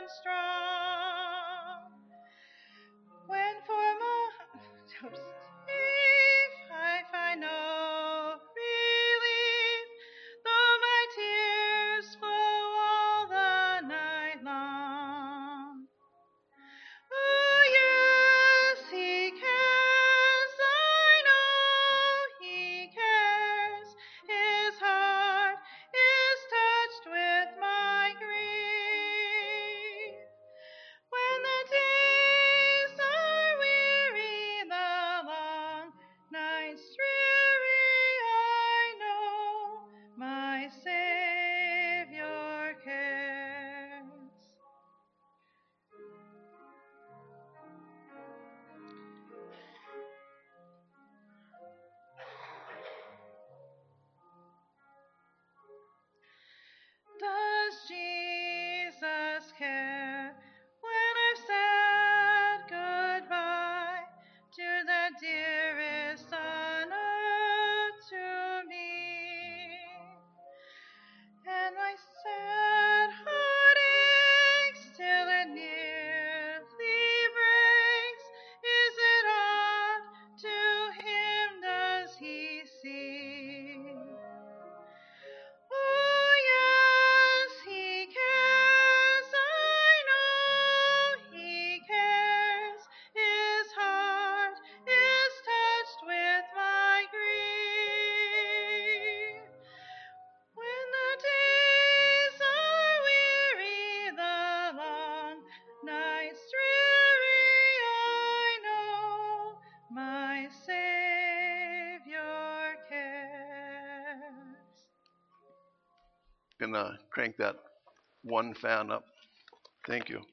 strong. When for moments I find no relief, though my tears flow all the night long. Oh yes, he cares, I know he cares. His heart is touched with my grief. When the days are weary, the long nights dreary, I know my Savior cares. Does Jesus care when I've said goodbye to the dearest on earth to me? And my sad heart aches till it nearly breaks. Is it odd to him does he see? Oh yes, he cares, I know he cares. His heart is touched with my grief. When the days are weary, the long nights dreary, I know my Savior cares. Gonna crank that one fan up. Thank you.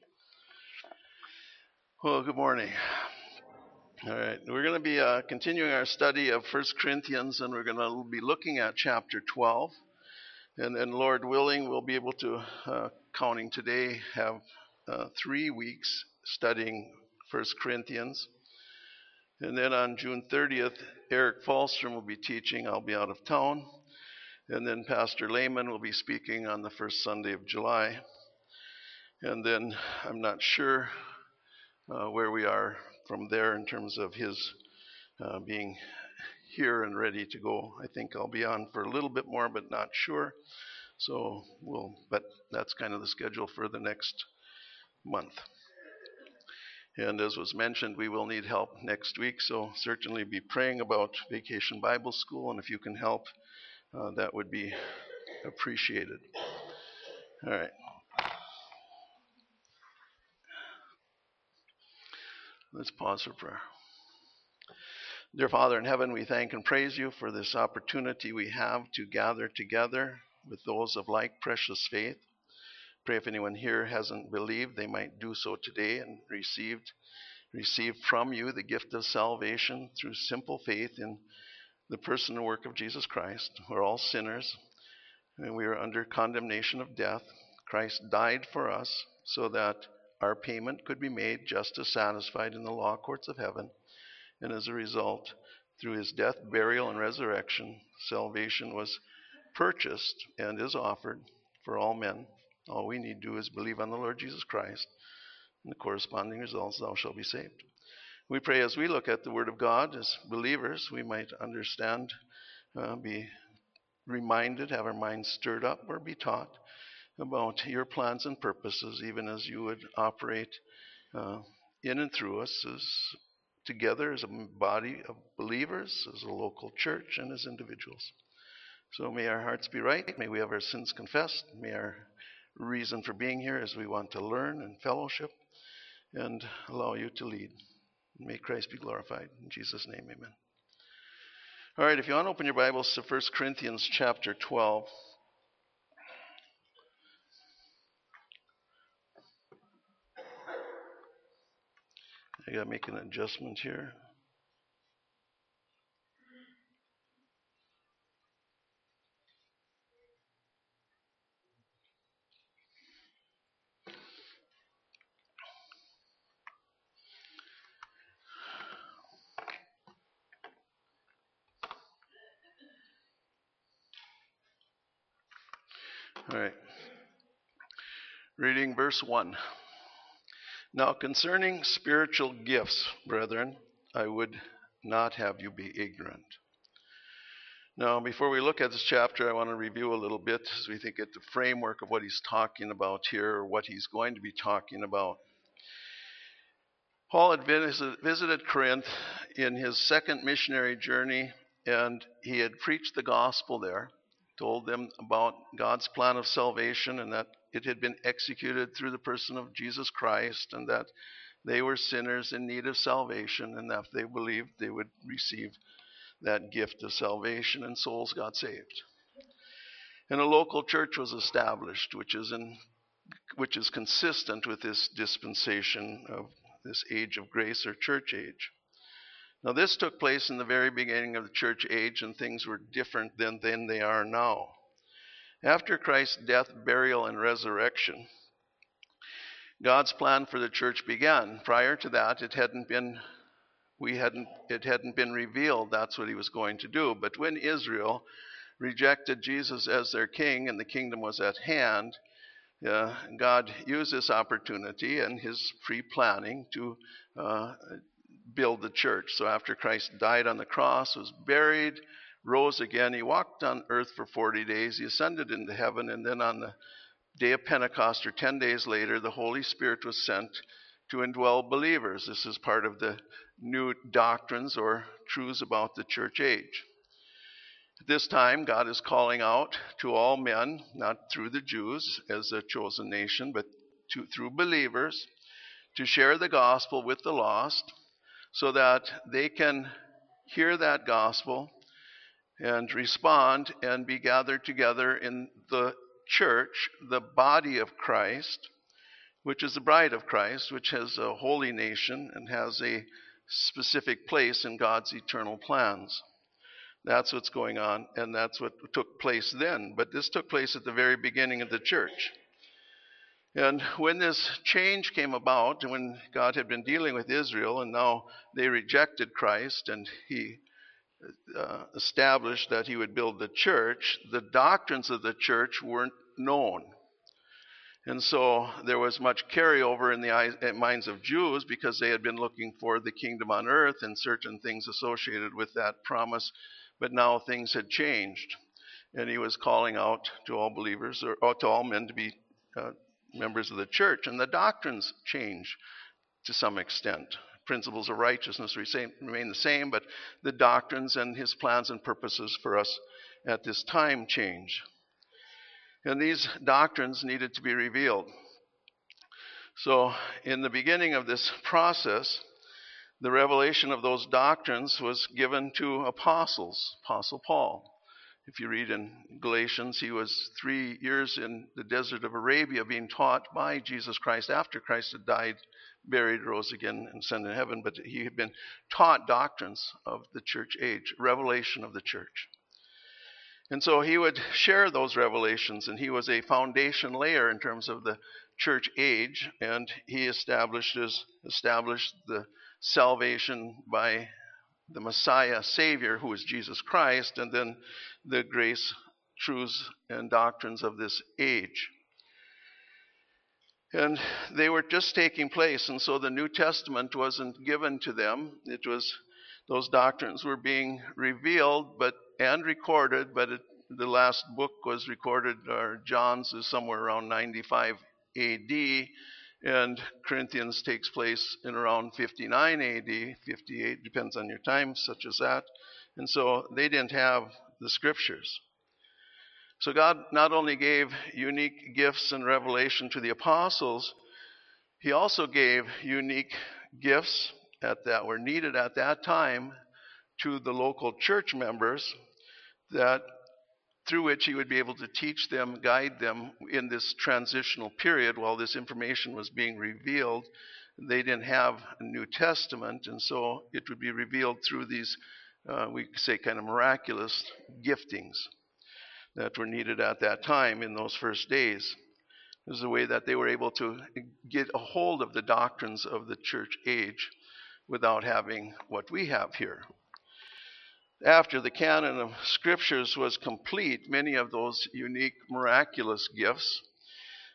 Well, good morning. All right, we're going to be continuing our study of 1 Corinthians, and we're going to be looking at chapter 12. And then, Lord willing, we'll be able to, counting today, have 3 weeks studying 1 Corinthians. And then on June 30th, Eric Falstrom will be teaching. I'll be out of town. And then Pastor Lehman will be speaking on the first Sunday of July. And then I'm not sure where we are from there in terms of his being here and ready to go. I think I'll be on for a little bit more, but not sure. So but that's kind of the schedule for the next month. And as was mentioned, we will need help next week. So certainly be praying about Vacation Bible School. And if you can help, that would be appreciated. All right. Let's pause for prayer. Dear Father in heaven, we thank and praise you for this opportunity we have to gather together with those of like precious faith. Pray if anyone here hasn't believed, they might do so today and receive from you the gift of salvation through simple faith in the person and work of Jesus Christ. We're all sinners, and we are under condemnation of death. Christ died for us so that our payment could be made, justice satisfied in the law courts of heaven. And as a result, through his death, burial, and resurrection, salvation was purchased and is offered for all men. All we need to do is believe on the Lord Jesus Christ, and the corresponding results, thou shalt be saved. We pray as we look at the Word of God as believers, we might understand, be reminded, have our minds stirred up, or be taught about your plans and purposes, even as you would operate in and through us as together as a body of believers, as a local church, and as individuals. So may our hearts be right. May we have our sins confessed. May our reason for being here is we want to learn and fellowship and allow you to lead. May Christ be glorified. In Jesus' name, amen. All right, if you want to open your Bibles to 1 Corinthians chapter 12. I got to make an adjustment here. All right. Reading verse 1. Now, concerning spiritual gifts, brethren, I would not have you be ignorant. Now, before we look at this chapter, I want to review a little bit as we think at the framework of what he's talking about here, or what he's going to be talking about. Paul had visited Corinth in his second missionary journey, and he had preached the gospel there, told them about God's plan of salvation and that it had been executed through the person of Jesus Christ, and that they were sinners in need of salvation, and that if they believed, they would receive that gift of salvation, and souls got saved. And a local church was established, which is consistent with this dispensation of this age of grace, or church age. Now, this took place in the very beginning of the church age, and things were different than they are now. After Christ's death, burial, and resurrection, God's plan for the church began. Prior to that, it hadn't been revealed that's what he was going to do. But when Israel rejected Jesus as their king and the kingdom was at hand, God used this opportunity and his pre-planning to build the church. So after Christ died on the cross, was buried, rose again, he walked on earth for 40 days, he ascended into heaven, and then on the day of Pentecost, or 10 days later, the Holy Spirit was sent to indwell believers. This is part of the new doctrines or truths about the church age. At this time, God is calling out to all men, not through the Jews as a chosen nation, but through believers, to share the gospel with the lost so that they can hear that gospel and respond and be gathered together in the church, the body of Christ, which is the bride of Christ, which has a holy nation and has a specific place in God's eternal plans. That's what's going on, and that's what took place then. But this took place at the very beginning of the church. And when this change came about, and when God had been dealing with Israel, and now they rejected Christ, and he established that he would build the church, the doctrines of the church weren't known. And so there was much carryover in the minds of Jews because they had been looking for the kingdom on earth and certain things associated with that promise. But now things had changed. And he was calling out to all believers, or to all men, to be members of the church. And the doctrines change to some extent. Principles of righteousness remain the same, but the doctrines and his plans and purposes for us at this time change. And these doctrines needed to be revealed. So in the beginning of this process, the revelation of those doctrines was given to apostles, Apostle Paul. If you read in Galatians, he was 3 years in the desert of Arabia being taught by Jesus Christ after Christ had died, buried, rose again, and ascended to heaven. But he had been taught doctrines of the church age, revelation of the church. And so he would share those revelations, and he was a foundation layer in terms of the church age, and he established the salvation by the Messiah, Savior, who is Jesus Christ, and then the grace, truths, and doctrines of this age. And they were just taking place, and so the New Testament wasn't given to them. Those doctrines were being revealed and recorded, but the last book was recorded, or John's is somewhere around 95 AD, and Corinthians takes place in around 59 AD, 58, depends on your time, such as that. And so they didn't have the scriptures. So God not only gave unique gifts and revelation to the apostles, he also gave unique gifts that were needed at that time to the local church members, that through which he would be able to teach them, guide them in this transitional period while this information was being revealed. They didn't have a New Testament, and so it would be revealed through these, we say, kind of miraculous giftings that were needed at that time in those first days. It was the way that they were able to get a hold of the doctrines of the church age without having what we have here. After the canon of scriptures was complete, many of those unique, miraculous gifts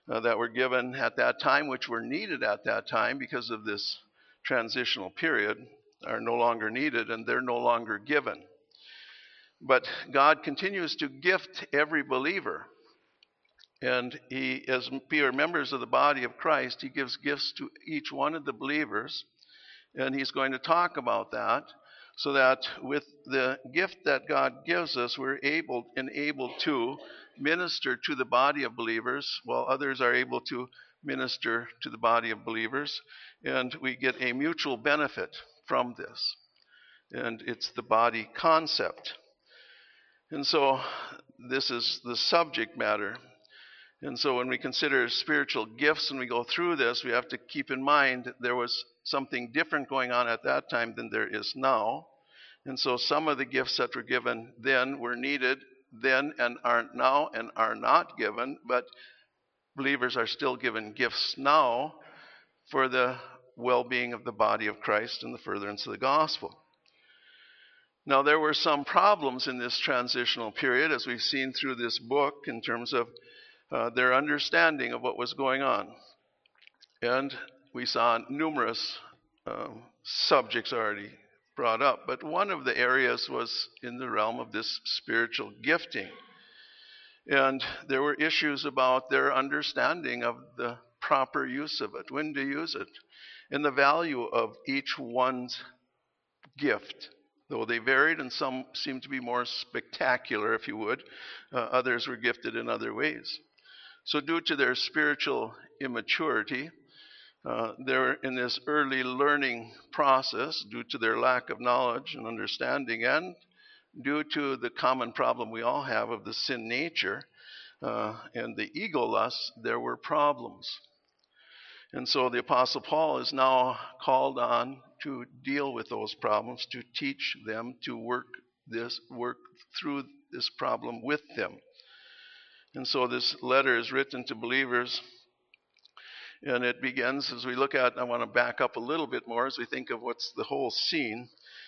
that were given at that time, which were needed at that time because of this transitional period, are no longer needed and they're no longer given. But God continues to gift every believer. And he, as we are members of the body of Christ, he gives gifts to each one of the believers. And he's going to talk about that, so that with the gift that God gives us, we're enabled to minister to the body of believers, while others are able to minister to the body of believers. And we get a mutual benefit from this. And it's the body concept. And so this is the subject matter. And so when we consider spiritual gifts and we go through this, we have to keep in mind there was something different going on at that time than there is now. And so some of the gifts that were given then were needed then and aren't now and are not given, but believers are still given gifts now for the well-being of the body of Christ and the furtherance of the gospel. Now, there were some problems in this transitional period, as we've seen through this book, in terms of their understanding of what was going on. And we saw numerous subjects already brought up, but one of the areas was in the realm of this spiritual gifting. And there were issues about their understanding of the proper use of it, when to use it, and the value of each one's gift. Though they varied, and some seemed to be more spectacular, if you would, others were gifted in other ways. So due to their spiritual immaturity, they're in this early learning process due to their lack of knowledge and understanding, and due to the common problem we all have of the sin nature and the ego lust, there were problems. And so the Apostle Paul is now called on to deal with those problems, to teach them, to work through this problem with them. And so this letter is written to believers, and it begins as we look at, I want to back up a little bit more as we think of what's the whole scene,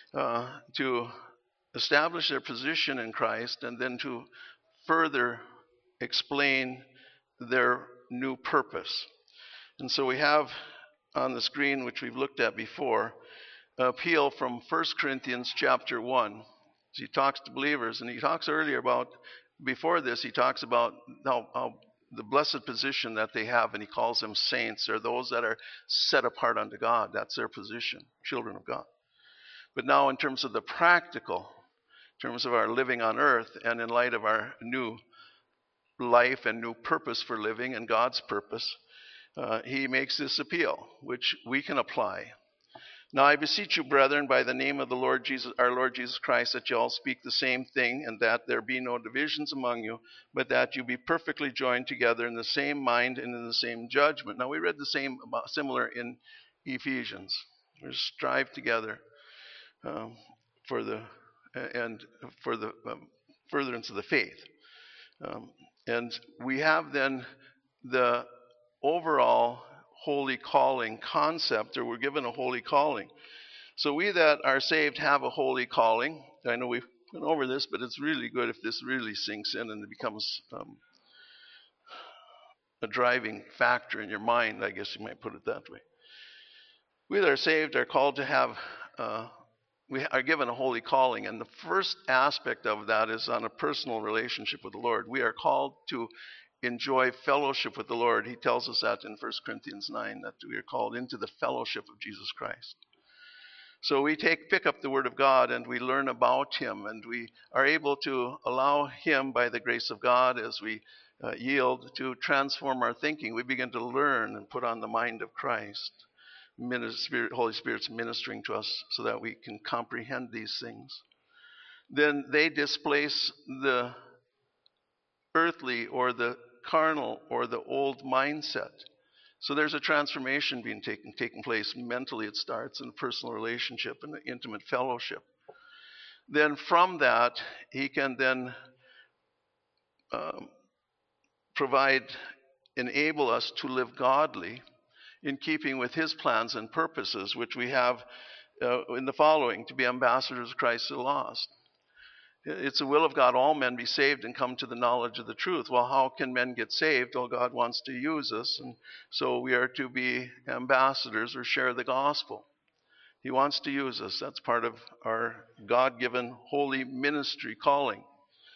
to establish their position in Christ and then to further explain their new purpose. And so we have on the screen, which we've looked at before, an appeal from 1 Corinthians chapter 1. He talks to believers, and he talks earlier about, before this, he talks about how the blessed position that they have, and he calls them saints, or those that are set apart unto God. That's their position, children of God. But now in terms of the practical, in terms of our living on earth, and in light of our new life and new purpose for living and God's purpose, he makes this appeal, which we can apply. Now I beseech you, brethren, by the name of the Lord Jesus, our Lord Jesus Christ, that you all speak the same thing, and that there be no divisions among you, but that you be perfectly joined together in the same mind and in the same judgment. Now we read the same, similar in Ephesians. We strive together for the furtherance of the faith, and we have then the overall holy calling concept, or we're given a holy calling. So we that are saved have a holy calling. I know we've gone over this, but it's really good if this really sinks in and it becomes a driving factor in your mind, I guess you might put it that way. We that are saved are called to have, we are given a holy calling, and the first aspect of that is on a personal relationship with the Lord. We are called to enjoy fellowship with the Lord. He tells us that in 1 Corinthians 9, that we are called into the fellowship of Jesus Christ. So we pick up the Word of God and we learn about Him, and we are able to allow Him, by the grace of God, as we yield, to transform our thinking. We begin to learn and put on the mind of Christ. Holy Spirit's ministering to us so that we can comprehend these things. Then they displace the earthly or the carnal or the old mindset. So there's a transformation being taking place. Mentally it starts in a personal relationship and an intimate fellowship. Then from that, he can then enable us to live godly in keeping with his plans and purposes, which we have in the following: to be ambassadors of Christ to the lost. It's the will of God all men be saved and come to the knowledge of the truth. Well, how can men get saved? Well, God wants to use us, and so we are to be ambassadors or share the gospel. He wants to use us. That's part of our God-given holy ministry calling.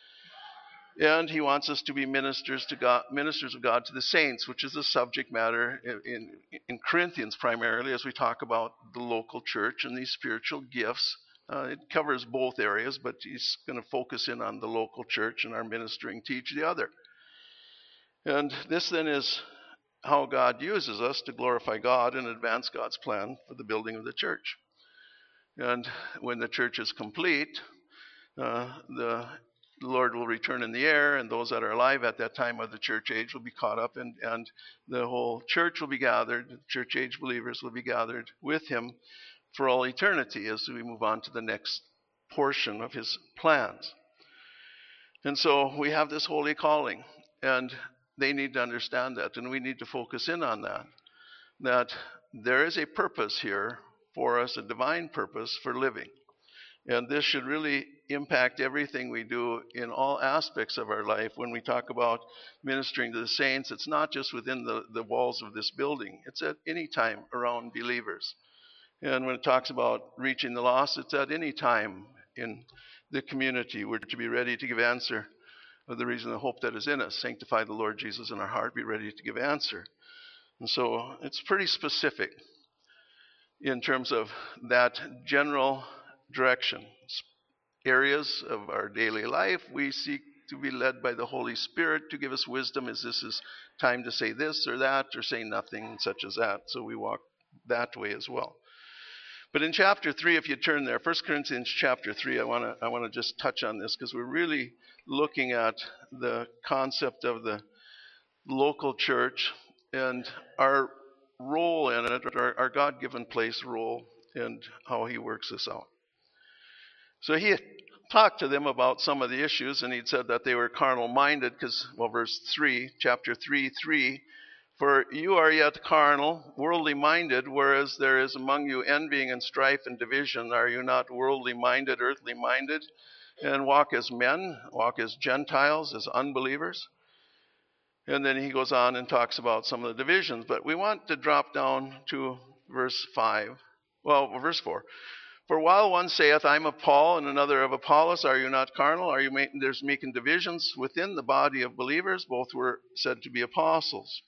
And he wants us to be ministers of God to the saints, which is the subject matter in Corinthians primarily as we talk about the local church and these spiritual gifts. It covers both areas, but he's going to focus in on the local church and our ministering to each the other. And this then is how God uses us to glorify God and advance God's plan for the building of the church. And when the church is complete, the Lord will return in the air, and those that are alive at that time of the church age will be caught up, and the whole church will be gathered. The church age believers will be gathered with him for all eternity as we move on to the next portion of his plans. And so we have this holy calling, and they need to understand that, and we need to focus in on that there is a purpose here for us, a divine purpose for living. And this should really impact everything we do in all aspects of our life. When we talk about ministering to the saints, it's not just within the walls of this building. It's at any time around believers. And when it talks about reaching the lost, it's at any time in the community. We're to be ready to give answer of the reason the hope that is in us. Sanctify the Lord Jesus in our heart, be ready to give answer. And so it's pretty specific in terms of that general direction. Areas of our daily life, we seek to be led by the Holy Spirit to give us wisdom. Is this is time to say this or that, or say nothing, such as that? So we walk that way as well. But in chapter 3, if you turn there, 1 Corinthians chapter 3, I want to just touch on this because we're really looking at the concept of the local church and our role in it, our God-given place role, and how he works this out. So he talked to them about some of the issues, and he'd said that they were carnal-minded because, well, verse 3, chapter 3:3, for you are yet carnal, worldly-minded, whereas there is among you envying and strife and division. Are you not worldly-minded, earthly-minded, and walk as men, walk as Gentiles, as unbelievers? And then he goes on and talks about some of the divisions. But we want to drop down to verse 4. For while one saith, I am of Paul, and another of Apollos, are you not carnal? Are you making divisions within the body of believers? Both were said to be apostles.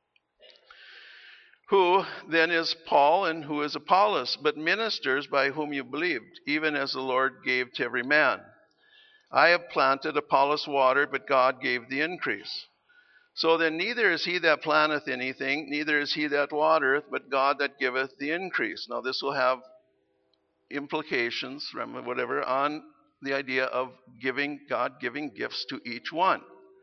Who then is Paul and who is Apollos? But ministers by whom you believed, even as the Lord gave to every man. I have planted, Apollos watered, but God gave the increase. So then neither is he that planteth anything, neither is he that watereth, but God that giveth the increase. Now this will have implications, whatever, on the idea of God giving gifts to each one.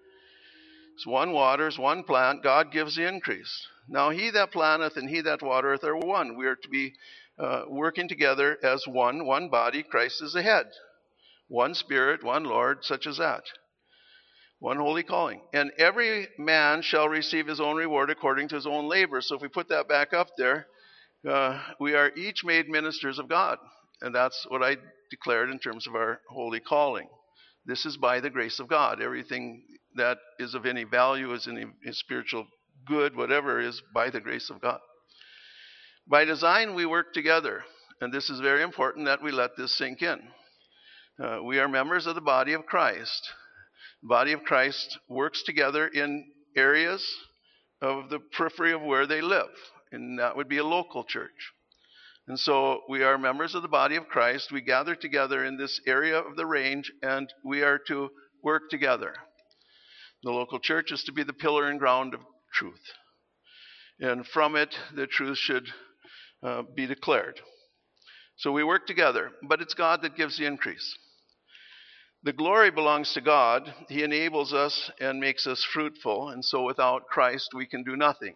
So one waters, one plant, God gives the increase. Now he that planteth and he that watereth are one. We are to be working together as one body. Christ is the head. One Spirit, one Lord, such as that. One holy calling. And every man shall receive his own reward according to his own labor. So if we put that back up there, we are each made ministers of God. And that's what I declared in terms of our holy calling. This is by the grace of God. Everything that is of any value, is any spiritual good, whatever, is by the grace of God. By design, we work together. And this is very important that we let this sink in. We are members of the body of Christ. The body of Christ works together in areas of the periphery of where they live. And that would be a local church. And so we are members of the body of Christ. We gather together in this area of the range, and we are to work together. The local church is to be the pillar and ground of truth. And from it, the truth should be declared. So we work together, but it's God that gives the increase. The glory belongs to God. He enables us and makes us fruitful. And so without Christ, we can do nothing.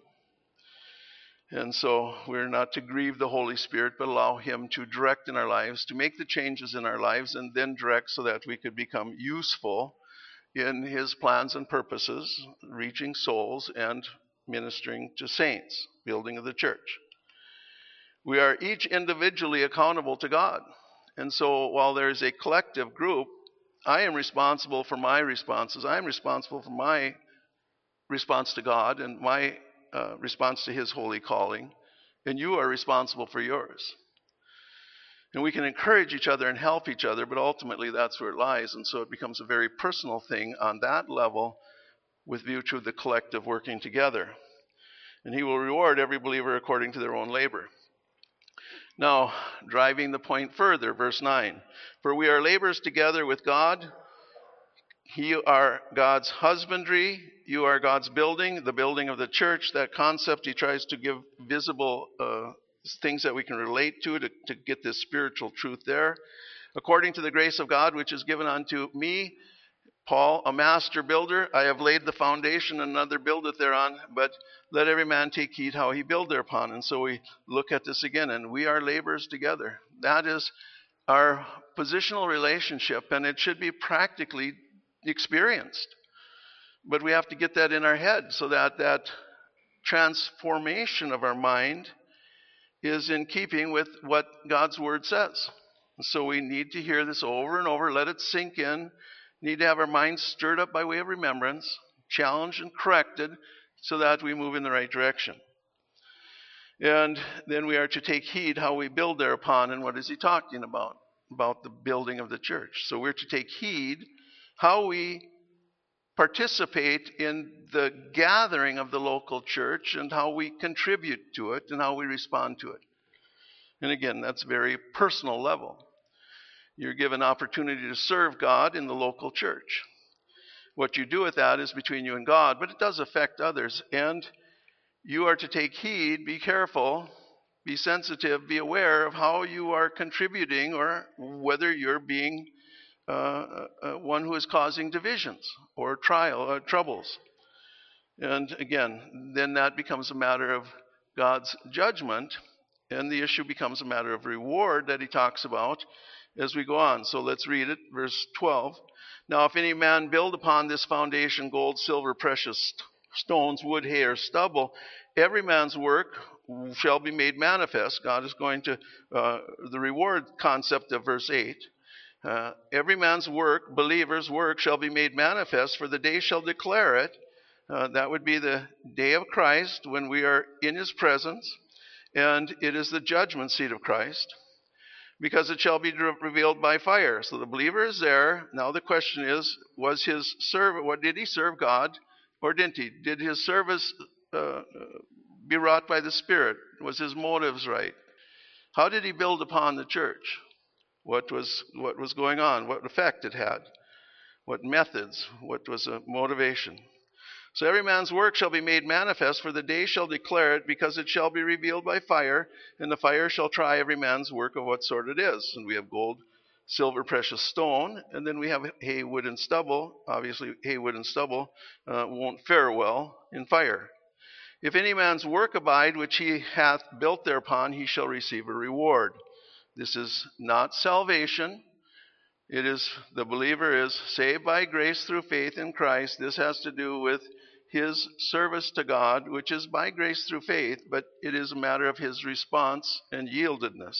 And so we're not to grieve the Holy Spirit, but allow him to direct in our lives, to make the changes in our lives, and then direct so that we could become useful in his plans and purposes, reaching souls and ministering to saints, building of the church. We are each individually accountable to God. And so while there's a collective group, I am responsible for my responses. I am responsible for my response to God and my response to his holy calling, and you are responsible for yours. And we can encourage each other and help each other, but ultimately that's where it lies. And so it becomes a very personal thing on that level with view to the collective working together. And he will reward every believer according to their own labor. Now, driving the point further, verse 9. For we are laborers together with God. You are God's husbandry. You are God's building, the building of the church. That concept he tries to give visible things that we can relate to get this spiritual truth there. According to the grace of God, which is given unto me, Paul, a master builder, I have laid the foundation, another buildeth thereon, but let every man take heed how he build thereupon. And so we look at this again, and we are laborers together. That is our positional relationship, and it should be practically experienced. But we have to get that in our head so that that transformation of our mind is in keeping with what God's word says. So we need to hear this over and over, let it sink in, need to have our minds stirred up by way of remembrance, challenged and corrected so that we move in the right direction. And then we are to take heed how we build thereupon. And what is he talking about? About the building of the church. So we're to take heed how we participate in the gathering of the local church and how we contribute to it and how we respond to it. And again, that's a very personal level. You're given opportunity to serve God in the local church. What you do with that is between you and God, but it does affect others. And you are to take heed, be careful, be sensitive, be aware of how you are contributing or whether you're being one who is causing divisions or troubles. And again, then that becomes a matter of God's judgment, and the issue becomes a matter of reward that he talks about as we go on. So let's read it, verse 12. Now if any man build upon this foundation gold, silver, precious stones, wood, hay, or stubble, every man's work shall be made manifest. God is going to, the reward concept of verse 8. Every man's work, believer's work, shall be made manifest, for the day shall declare it. That would be the day of Christ when we are in his presence, and it is the judgment seat of Christ, because it shall be revealed by fire. So the believer is there. Now the question is, was his what did he serve God, or didn't he? Did his service be wrought by the Spirit? Was his motives right? How did he build upon the church? What was going on? What effect it had? What methods? What was the motivation? So every man's work shall be made manifest, for the day shall declare it, because it shall be revealed by fire, and the fire shall try every man's work of what sort it is. And we have gold, silver, precious stone, and then we have hay, wood, and stubble. Obviously, hay, wood, and stubble won't fare well in fire. If any man's work abide, which he hath built thereupon, he shall receive a reward. This is not salvation. It is, the believer is saved by grace through faith in Christ. This has to do with his service to God, which is by grace through faith, but it is a matter of his response and yieldedness.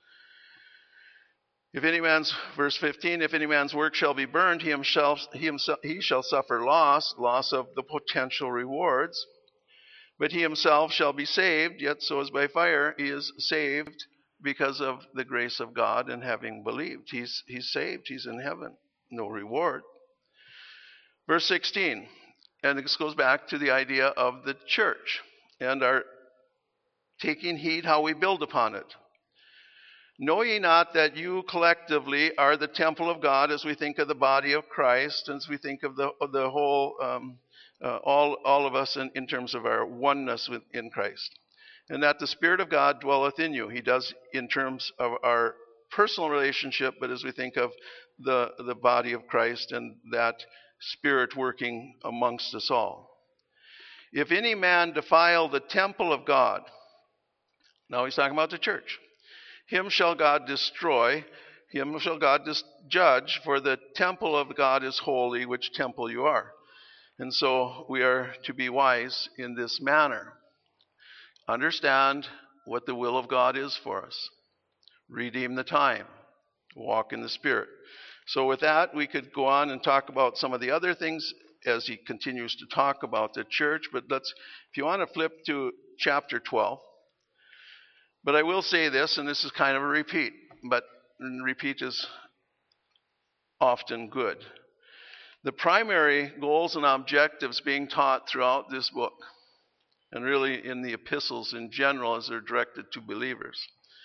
If any man's, verse 15, if any man's work shall be burned, he shall suffer loss of the potential rewards. But he himself shall be saved, yet so as by fire he is saved, because of the grace of God and having believed. He's saved. He's in heaven. No reward. Verse 16. And this goes back to the idea of the church and our taking heed how we build upon it. Know ye not that you collectively are the temple of God, as we think of the body of Christ, as we think of the whole, all of us in terms of our oneness in Christ. And that the Spirit of God dwelleth in you. He does in terms of our personal relationship, but as we think of the body of Christ and that Spirit working amongst us all. If any man defile the temple of God, now he's talking about the church, him shall God destroy, him shall God judge, for the temple of God is holy, which temple you are. And so we are to be wise in this manner. Understand what the will of God is for us. Redeem the time. Walk in the Spirit. So with that, we could go on and talk about some of the other things as he continues to talk about the church. But if you want to flip to chapter 12. But I will say this, and this is kind of a repeat, but repeat is often good. The primary goals and objectives being taught throughout this book, and really in the epistles in general as they're directed to believers,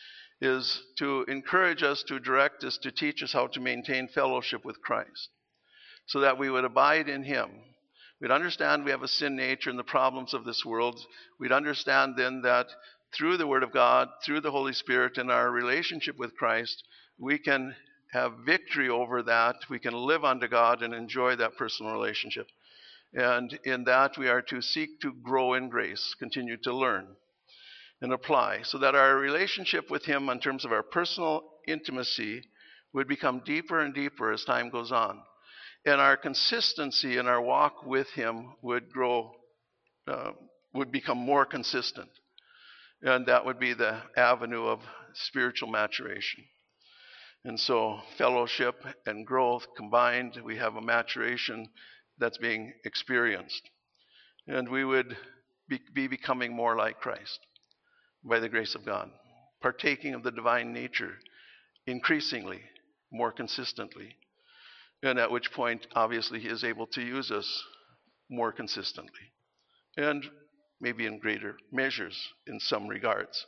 is to encourage us, to direct us, to teach us how to maintain fellowship with Christ, so that we would abide in him. We'd understand we have a sin nature and the problems of this world. We'd understand then that through the Word of God, through the Holy Spirit, and our relationship with Christ, we can have victory over that. We can live unto God and enjoy that personal relationship. And in that, we are to seek to grow in grace, continue to learn and apply, so that our relationship with him in terms of our personal intimacy would become deeper and deeper as time goes on. And our consistency in our walk with him would grow, would become more consistent. And that would be the avenue of spiritual maturation. And so fellowship and growth combined, we have a maturation that's being experienced. And we would be becoming more like Christ by the grace of God, partaking of the divine nature increasingly, more consistently. And at which point, obviously, he is able to use us more consistently and maybe in greater measures in some regards.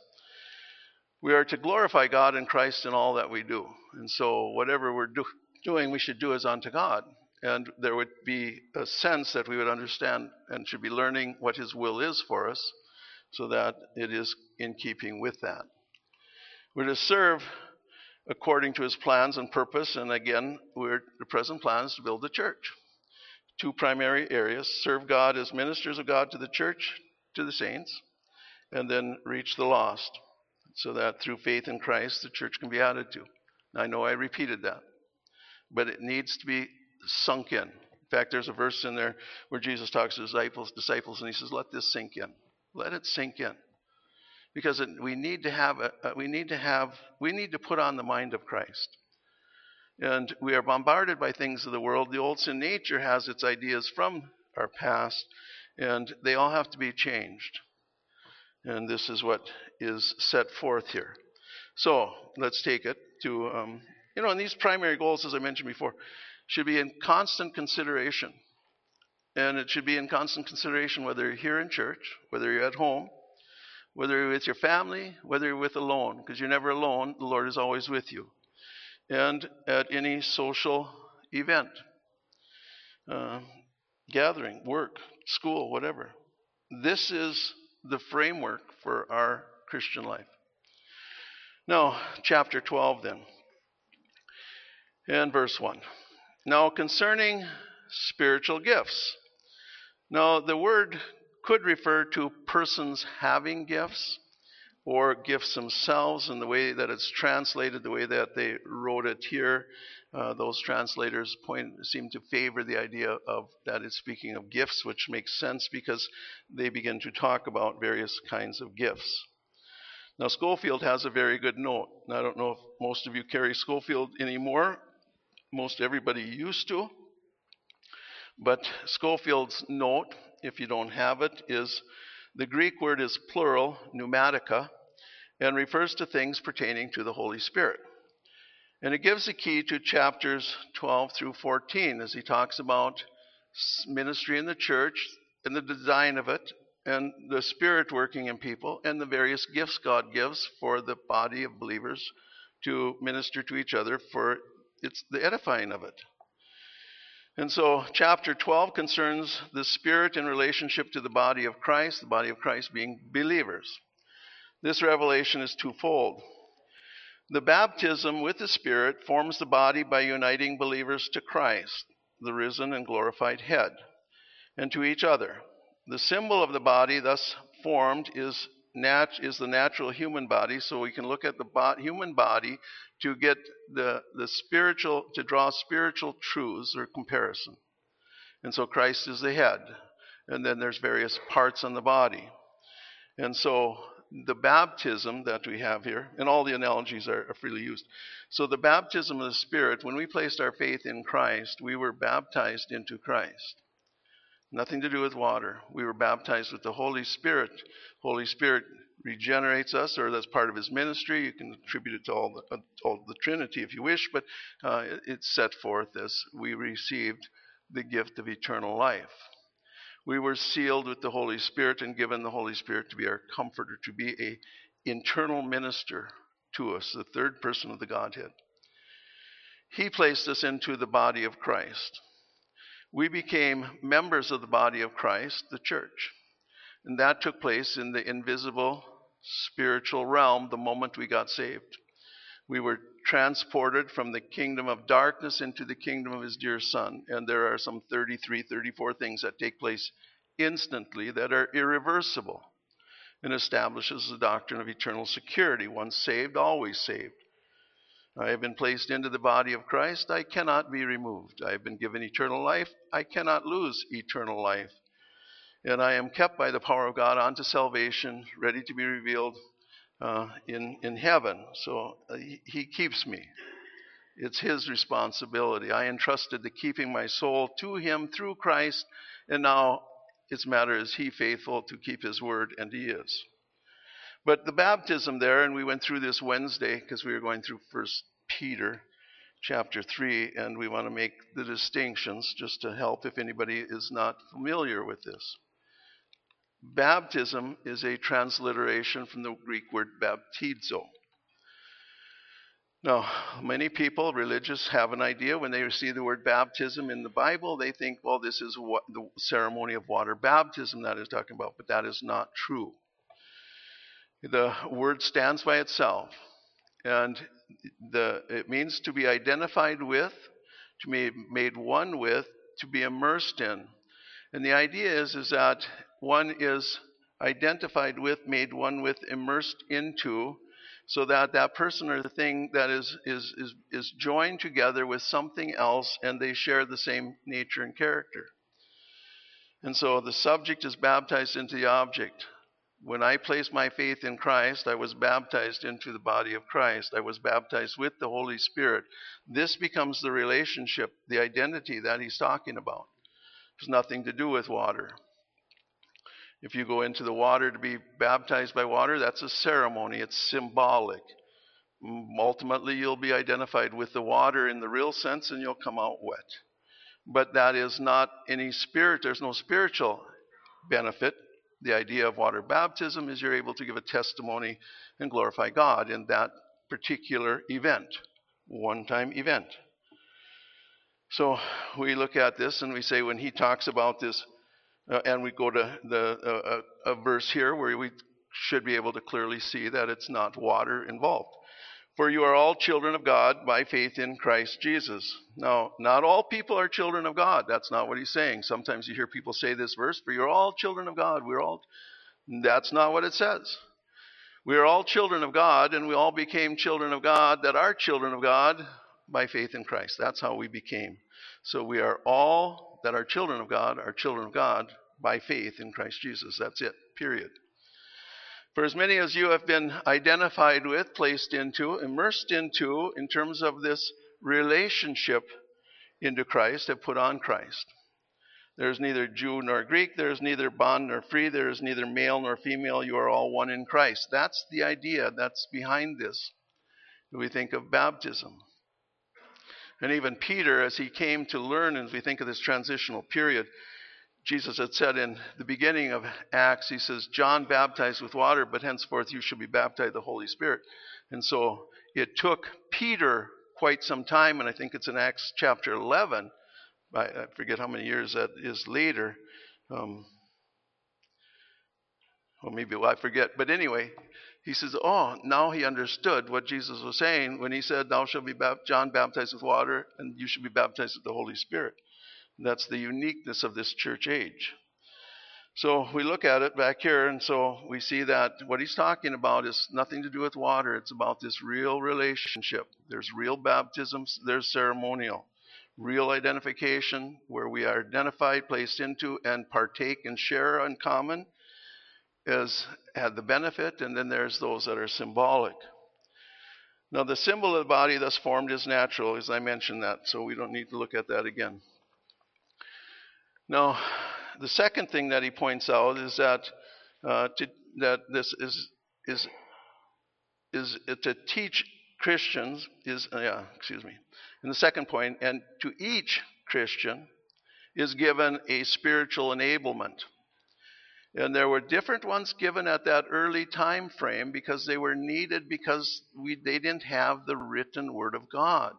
We are to glorify God and Christ in all that we do. And so whatever we're doing, we should do as unto God. And there would be a sense that we would understand and should be learning what his will is for us, so that it is in keeping with that. We're to serve according to his plans and purpose. And again, the present plan is to build the church. Two primary areas: serve God as ministers of God to the church, to the saints, and then reach the lost, so that through faith in Christ, the church can be added to. I know I repeated that, but it needs to be sunk in. In fact, there's a verse in there where Jesus talks to his disciples, and he says, let this sink in. Let it sink in. Because we need to put on the mind of Christ. And we are bombarded by things of the world. The old sin nature has its ideas from our past, and they all have to be changed. And this is what is set forth here. So let's take it to, and these primary goals, as I mentioned before, should be in constant consideration. And it should be in constant consideration whether you're here in church, whether you're at home, whether you're with your family, whether you're with alone, because you're never alone. The Lord is always with you. And at any social event, gathering, work, school, whatever. This is the framework for our Christian life. Now, chapter 12 then, and verse 1. Now, concerning spiritual gifts. Now, the word could refer to persons having gifts, or gifts themselves, in the way that it's translated, the way that they wrote it here. Those translators seem to favor the idea of that it's speaking of gifts, which makes sense because they begin to talk about various kinds of gifts. Now, Scofield has a very good note. And I don't know if most of you carry Scofield anymore. Most everybody used to. But Scofield's note, if you don't have it, is the Greek word is plural, pneumatica, and refers to things pertaining to the Holy Spirit. And it gives a key to chapters 12 through 14 as he talks about ministry in the church and the design of it and the Spirit working in people and the various gifts God gives for the body of believers to minister to each other for the edifying of it. And so chapter 12 concerns the Spirit in relationship to the body of Christ being believers. This revelation is twofold. The baptism with the Spirit forms the body by uniting believers to Christ, the risen and glorified head, and to each other. The symbol of the body thus formed is the natural human body, so we can look at the human body to get the spiritual, to draw spiritual truths or comparison. And so Christ is the head, and then there's various parts on the body. And so the baptism that we have here, and all the analogies are freely used. So the baptism of the Spirit, when we placed our faith in Christ, we were baptized into Christ. Nothing to do with water. We were baptized with the Holy Spirit. Holy Spirit regenerates us, or that's part of his ministry. You can attribute it to all the Trinity if you wish, but it's set forth as we received the gift of eternal life. We were sealed with the Holy Spirit and given the Holy Spirit to be our comforter, to be an internal minister to us, the third person of the Godhead. He placed us into the body of Christ. We became members of the body of Christ, the church. And that took place in the invisible spiritual realm the moment we got saved. We were transported from the kingdom of darkness into the kingdom of his dear Son. And there are some 33, 34 things that take place instantly that are irreversible and establishes the doctrine of eternal security. Once saved, always saved. I have been placed into the body of Christ. I cannot be removed. I have been given eternal life. I cannot lose eternal life. And I am kept by the power of God unto salvation, ready to be revealed in heaven. So he keeps me. It's his responsibility. I entrusted the keeping my soul to him through Christ, and now its matter is he faithful to keep his word, and he is. But the baptism there, and we went through this Wednesday because we were going through 1 Peter chapter 3, and we want to make the distinctions just to help if anybody is not familiar with this. Baptism is a transliteration from the Greek word baptizo. Now, many people, religious, have an idea when they see the word baptism in the Bible, they think, well, this is what the ceremony of water baptism that is talking about, but that is not true. The word stands by itself, and it means to be identified with, to be made one with, to be immersed in. And the idea is that one is identified with, made one with, immersed into, so that that person or the thing that is joined together with something else, and they share the same nature and character. And so the subject is baptized into the object. When I placed my faith in Christ, I was baptized into the body of Christ. I was baptized with the Holy Spirit. This becomes the relationship, the identity that he's talking about. It has nothing to do with water. If you go into the water to be baptized by water, that's a ceremony. It's symbolic. Ultimately, you'll be identified with the water in the real sense, and you'll come out wet. But that is not any spirit. There's no spiritual benefit. The idea of water baptism is you're able to give a testimony and glorify God in that particular event, one-time event. So we look at this and we say when he talks about this, and we go to a verse here where we should be able to clearly see that it's not water involved. For you are all children of God by faith in Christ Jesus. Now, not all people are children of God. That's not what he's saying. Sometimes you hear people say this verse, for you're all children of God. That's not what it says. We are all children of God, and we all became children of God that are children of God by faith in Christ. That's how we became. So we are all that are children of God by faith in Christ Jesus. That's it, period. For as many as you have been identified with, placed into, immersed into, in terms of this relationship into Christ, have put on Christ. There is neither Jew nor Greek, there is neither bond nor free, there is neither male nor female, you are all one in Christ. That's the idea that's behind this. We think of baptism. And even Peter, as he came to learn, as we think of this transitional period, Jesus had said in the beginning of Acts, he says, John baptized with water, but henceforth you shall be baptized with the Holy Spirit. And so it took Peter quite some time, and I think it's in Acts chapter 11, I forget how many years that is later. I forget. But anyway, he says, now he understood what Jesus was saying when he said, thou shalt be John baptized with water, and you should be baptized with the Holy Spirit. That's the uniqueness of this church age. So we look at it back here, and so we see that what he's talking about is nothing to do with water. It's about this real relationship. There's real baptisms. There's ceremonial. Real identification, where we are identified, placed into, and partake and share in common. had the benefit, and then there's those that are symbolic. Now, the symbol of the body thus formed is natural, as I mentioned that, so we don't need to look at that again. Now, the second thing that he points out is that this is to teach Christians And the second point, and to each Christian is given a spiritual enablement. And there were different ones given at that early time frame because they were needed because they didn't have the written word of God.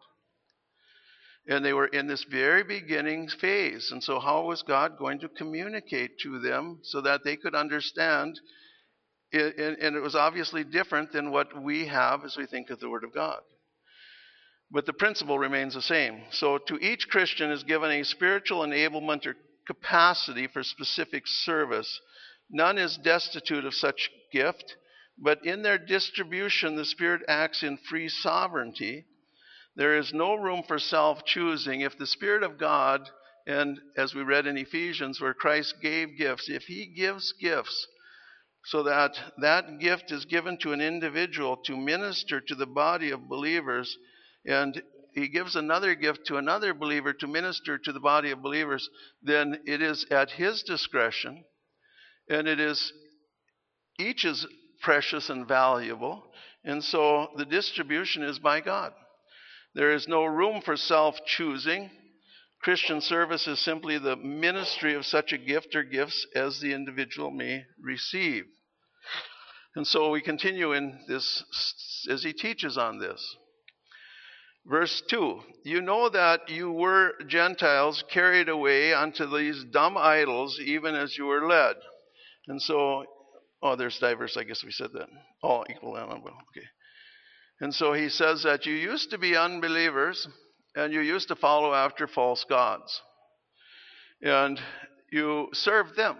And they were in this very beginning phase. And so how was God going to communicate to them so that they could understand? And it was obviously different than what we have as we think of the word of God. But the principle remains the same. So to each Christian is given a spiritual enablement or capacity for specific service. None is destitute of such gift, but in their distribution the Spirit acts in free sovereignty. There is no room for self-choosing. If the Spirit of God, and as we read in Ephesians where Christ gave gifts, if he gives gifts so that that gift is given to an individual to minister to the body of believers, and he gives another gift to another believer to minister to the body of believers, then it is at his discretion, and each is precious and valuable, and so the distribution is by God. There is no room for self-choosing. Christian service is simply the ministry of such a gift or gifts as the individual may receive. And so we continue in this as he teaches on this. Verse 2, you know that you were Gentiles carried away unto these dumb idols, even as you were led. And so, there's diverse, I guess we said that. All equal and unbelievable. Okay. And so he says that you used to be unbelievers, and you used to follow after false gods. And you served them.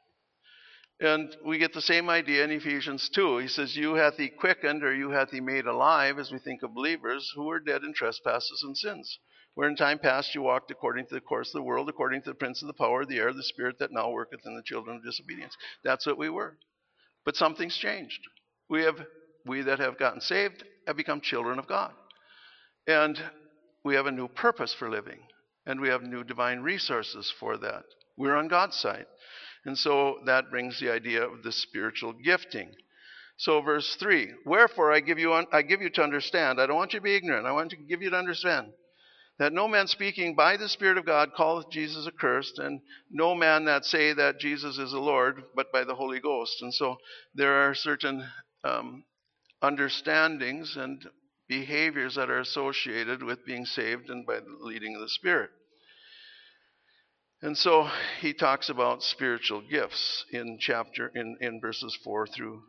And we get the same idea in Ephesians 2. He says, you hath he quickened, or you hath he made alive, as we think of believers, who were dead in trespasses and sins. Where in time past you walked according to the course of the world, according to the prince of the power of the air, the spirit that now worketh in the children of disobedience. That's what we were. But something's changed. We that have gotten saved have become children of God. And we have a new purpose for living. And we have new divine resources for that. We're on God's side. And so that brings the idea of the spiritual gifting. So verse 3, wherefore I give you to understand. I don't want you to be ignorant. I want to give you to understand that no man speaking by the Spirit of God calleth Jesus accursed, and no man that say that Jesus is the Lord, but by the Holy Ghost. And so there are certain understandings and behaviors that are associated with being saved and by the leading of the Spirit. And so he talks about spiritual gifts in verses 4 through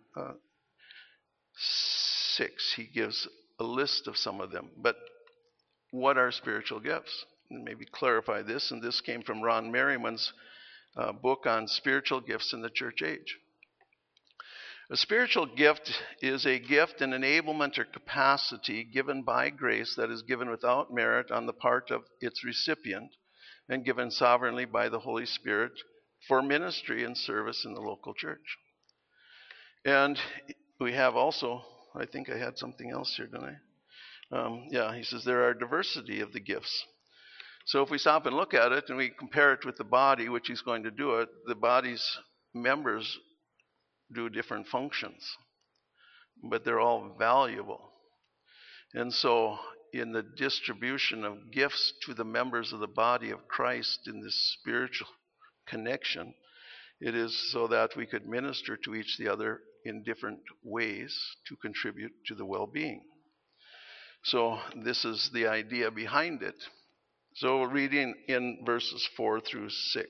6. He gives a list of some of them. But what are spiritual gifts? And maybe clarify this. And this came from Ron Merriman's book on spiritual gifts in the church age. A spiritual gift is a gift, an enablement or capacity given by grace that is given without merit on the part of its recipient, and given sovereignly by the Holy Spirit for ministry and service in the local church. And we have also, I think I had something else here, didn't I? He says there are diversity of the gifts. So if we stop and look at it and we compare it with the body, which he's going to do it, the body's members do different functions, but they're all valuable. And so in the distribution of gifts to the members of the body of Christ in this spiritual connection, it is so that we could minister to each the other in different ways to contribute to the well-being. So this is the idea behind it. So reading in verses 4 through 6.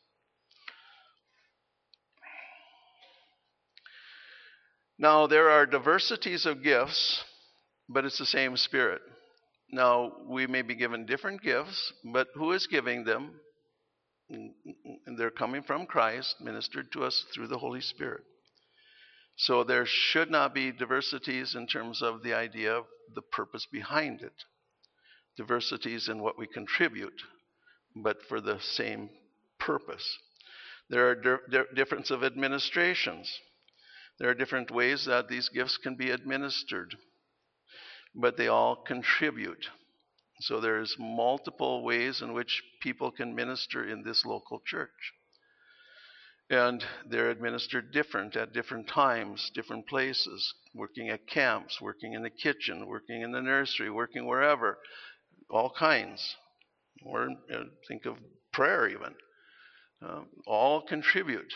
Now there are diversities of gifts, but it's the same Spirit. Now, we may be given different gifts, but who is giving them? And they're coming from Christ, ministered to us through the Holy Spirit. So there should not be diversities in terms of the idea of the purpose behind it. Diversities in what we contribute, but for the same purpose. There are difference of administrations. There are different ways that these gifts can be administered, but they all contribute. So there's multiple ways in which people can minister in this local church. And they're administered different at different times, different places, working at camps, working in the kitchen, working in the nursery, working wherever, all kinds. Or think of prayer even. All contribute.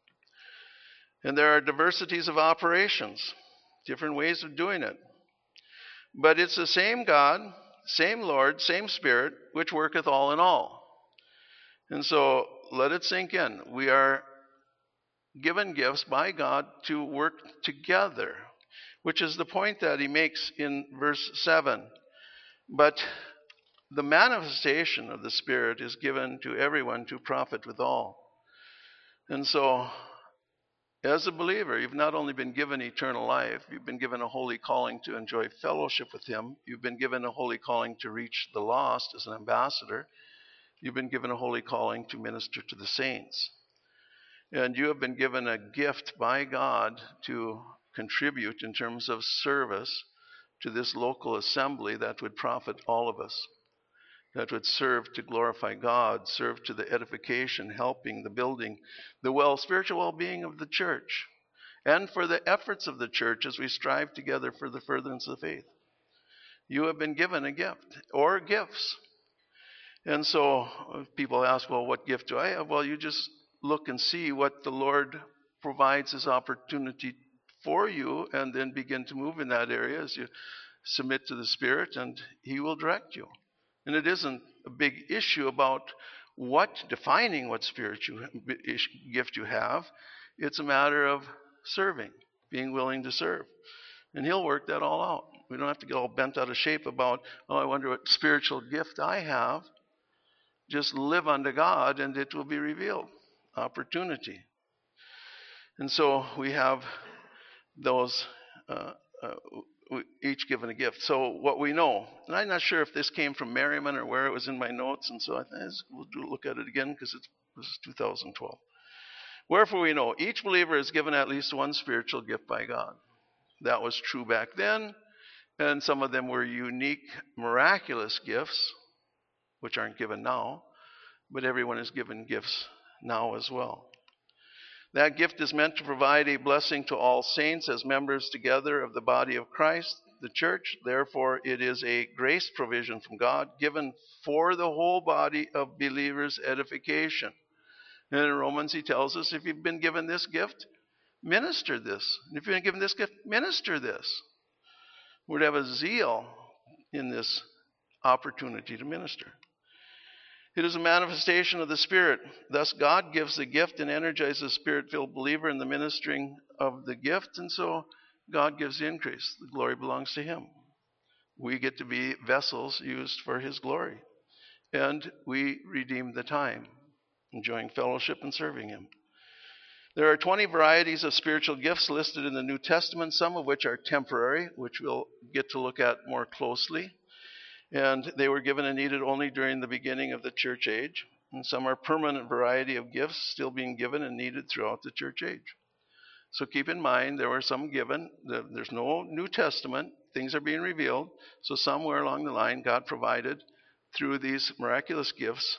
And there are diversities of operations, different ways of doing it. But it's the same God, same Lord, same Spirit, which worketh all in all. And so let it sink in. We are given gifts by God to work together, which is the point that he makes in verse 7. But the manifestation of the Spirit is given to everyone to profit withal. And so, as a believer, you've not only been given eternal life, you've been given a holy calling to enjoy fellowship with him. You've been given a holy calling to reach the lost as an ambassador. You've been given a holy calling to minister to the saints. And you have been given a gift by God to contribute in terms of service to this local assembly that would profit all of us, that would serve to glorify God, serve to the edification, helping the building, the spiritual well-being of the church, and for the efforts of the church as we strive together for the furtherance of the faith. You have been given a gift or gifts. And so people ask, well, what gift do I have? Well, you just look and see what the Lord provides as opportunity for you, and then begin to move in that area as you submit to the Spirit, and he will direct you. And it isn't a big issue about defining what spiritual gift you have. It's a matter of serving, being willing to serve. And he'll work that all out. We don't have to get all bent out of shape about, I wonder what spiritual gift I have. Just live unto God and it will be revealed. Opportunity. And so we have those each given a gift. So what we know, and I'm not sure if this came from Merriman or where it was in my notes, and so I think we'll look at it again because this is 2012. Wherefore we know each believer is given at least one spiritual gift by God. That was true back then, and some of them were unique, miraculous gifts, which aren't given now, but everyone is given gifts now as well. That gift is meant to provide a blessing to all saints as members together of the body of Christ, the church. Therefore, it is a grace provision from God given for the whole body of believers' edification. And in Romans, he tells us, if you've been given this gift, minister this. And if you've been given this gift, minister this. We're to have a zeal in this opportunity to minister. It is a manifestation of the Spirit. Thus, God gives the gift and energizes the Spirit-filled believer in the ministering of the gift, and so God gives the increase. The glory belongs to him. We get to be vessels used for his glory, and we redeem the time, enjoying fellowship and serving him. There are 20 varieties of spiritual gifts listed in the New Testament, some of which are temporary, which we'll get to look at more closely. And they were given and needed only during the beginning of the church age. And some are permanent variety of gifts still being given and needed throughout the church age. So keep in mind, there were some given. There's no New Testament. Things are being revealed. So somewhere along the line, God provided through these miraculous gifts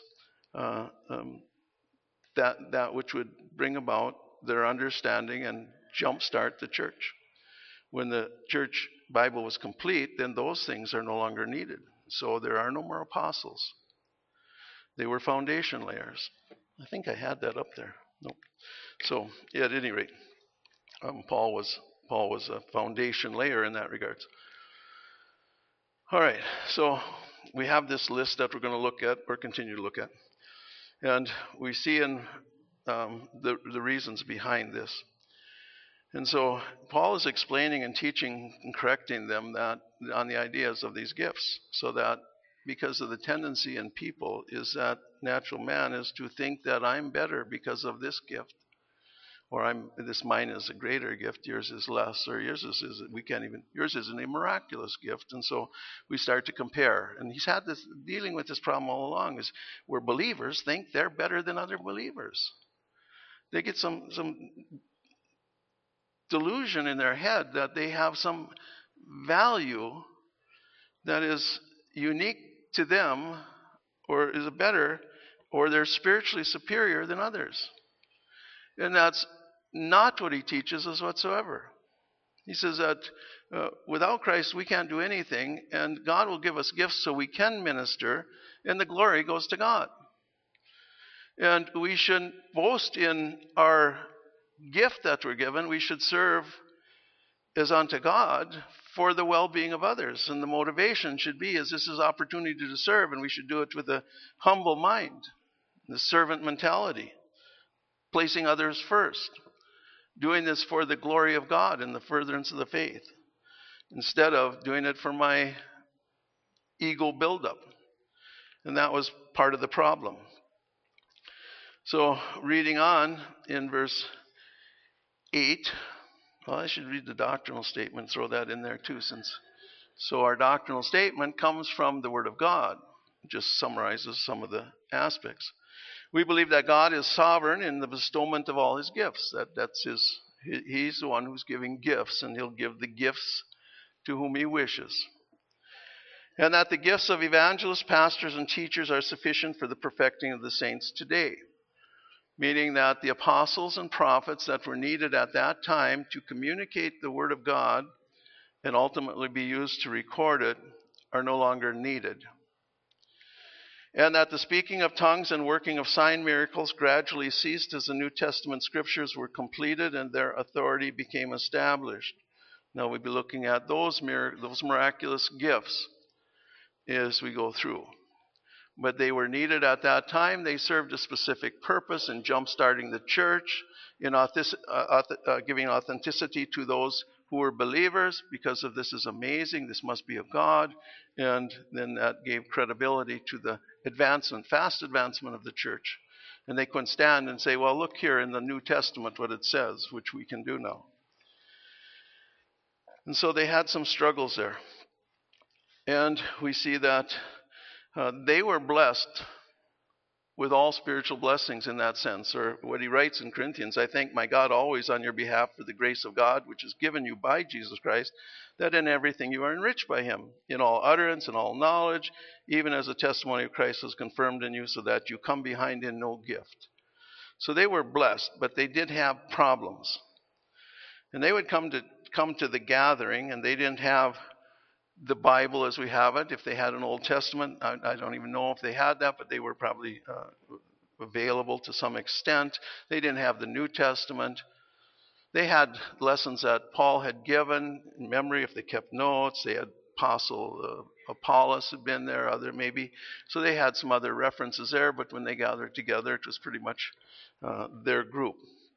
that which would bring about their understanding and jumpstart the church. When the church Bible was complete, then those things are no longer needed. So there are no more apostles. They were foundation layers. I think I had that up there. Nope. So at any rate, Paul was a foundation layer in that regards. All right. So we have this list that we're going to look at or continue to look at, and we see in the reasons behind this. And so Paul is explaining and teaching and correcting them that on the ideas of these gifts, so that because of the tendency in people is that natural man is to think that I'm better because of this gift, or mine is a greater gift, yours is less, or yours isn't a miraculous gift, and so we start to compare. And he's had this dealing with this problem all along, is where believers think they're better than other believers. They get some delusion in their head that they have some value that is unique to them, or is better, or they're spiritually superior than others. And that's not what he teaches us whatsoever. He says that without Christ we can't do anything, and God will give us gifts so we can minister, and the glory goes to God. And we shouldn't boast in our gift that we're given. We should serve as unto God for the well-being of others. And the motivation should be as this is opportunity to serve, and we should do it with a humble mind, the servant mentality, placing others first, doing this for the glory of God and the furtherance of the faith, instead of doing it for my ego buildup. And that was part of the problem. So reading on in verse 8, well, I should read the doctrinal statement, throw that in there too, so our doctrinal statement comes from the Word of God. It just summarizes some of the aspects. We believe that God is sovereign in the bestowment of all his gifts. He's the one who's giving gifts, and he'll give the gifts to whom he wishes. And that the gifts of evangelists, pastors, and teachers are sufficient for the perfecting of the saints today. Meaning that the apostles and prophets that were needed at that time to communicate the Word of God and ultimately be used to record it are no longer needed. And that the speaking of tongues and working of sign miracles gradually ceased as the New Testament scriptures were completed and their authority became established. Now we'll be looking at those miraculous gifts as we go through. But they were needed at that time. They served a specific purpose in jump-starting the church, in giving authenticity to those who were believers, because of this is amazing, this must be of God, and then that gave credibility to the fast advancement of the church. And they couldn't stand and say, well, look here in the New Testament what it says, which we can do now. And so they had some struggles there. And we see that they were blessed with all spiritual blessings in that sense. Or what he writes in Corinthians, I thank my God always on your behalf for the grace of God, which is given you by Jesus Christ, that in everything you are enriched by him, in all utterance and all knowledge, even as the testimony of Christ is confirmed in you, so that you come behind in no gift. So they were blessed, but they did have problems. And they would come to the gathering, and they didn't have the Bible as we have it. If they had an Old Testament, I don't even know if they had that, but they were probably available to some extent. They didn't have the New Testament. They had lessons that Paul had given in memory if they kept notes. They had Apostle Apollos had been there, other maybe. So they had some other references there, but when they gathered together, it was pretty much their group.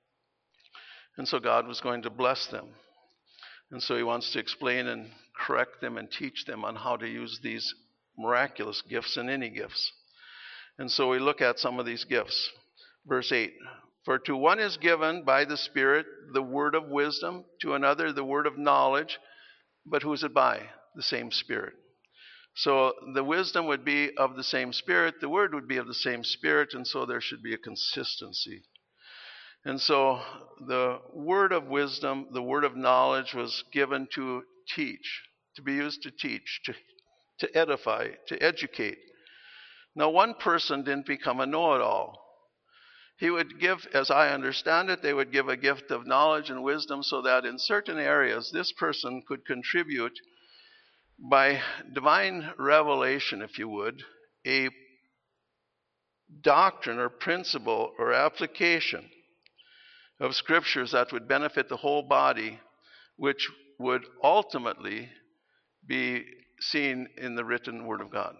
And so God was going to bless them. And so he wants to explain and correct them and teach them on how to use these miraculous gifts and any gifts. And so we look at some of these gifts. Verse 8, for to one is given by the Spirit the word of wisdom, to another the word of knowledge, but who is it by? The same Spirit. So the wisdom would be of the same Spirit, the word would be of the same Spirit, and so there should be a consistency. And so the word of wisdom, the word of knowledge was given to teach, to be used to teach, to edify, to educate. Now, one person didn't become a know-it-all. He would give, as I understand it, they would give a gift of knowledge and wisdom so that in certain areas this person could contribute by divine revelation, if you would, a doctrine or principle or application of scriptures that would benefit the whole body, which would ultimately be seen in the written Word of God.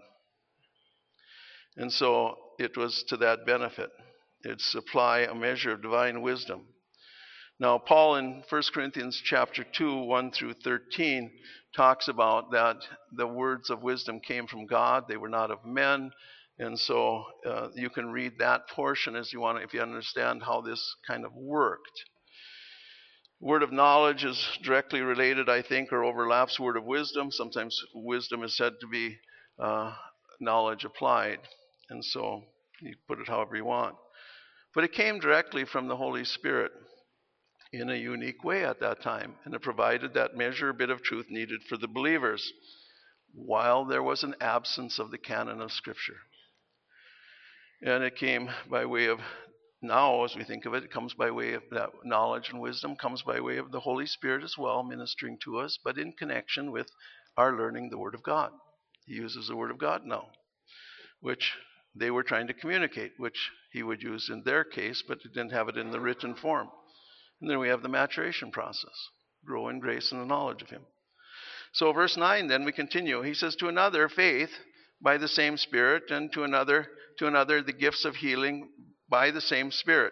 And so it was to that benefit. It'd supply a measure of divine wisdom. Now, Paul in 1 Corinthians chapter 2, 1 through 13, talks about that the words of wisdom came from God. They were not of men. And so you can read that portion as you want, if you understand how this kind of worked. Word of knowledge is directly related, I think, or overlaps word of wisdom. Sometimes wisdom is said to be knowledge applied. And so you put it however you want. But it came directly from the Holy Spirit. in a unique way at that time, and it provided that measure bit of truth needed for the believers, while there was an absence of the canon of Scripture. And it came by way of, now as we think of it, it comes by way of that knowledge and wisdom, comes by way of the Holy Spirit as well, ministering to us, but in connection with our learning the Word of God. He uses the Word of God now, which they were trying to communicate, which he would use in their case, but he didn't have it in the written form. And then we have the maturation process, grow in grace and the knowledge of him. So verse 9, then we continue. He says, to another, faith by the same Spirit, and to another, the gifts of healing by the same Spirit.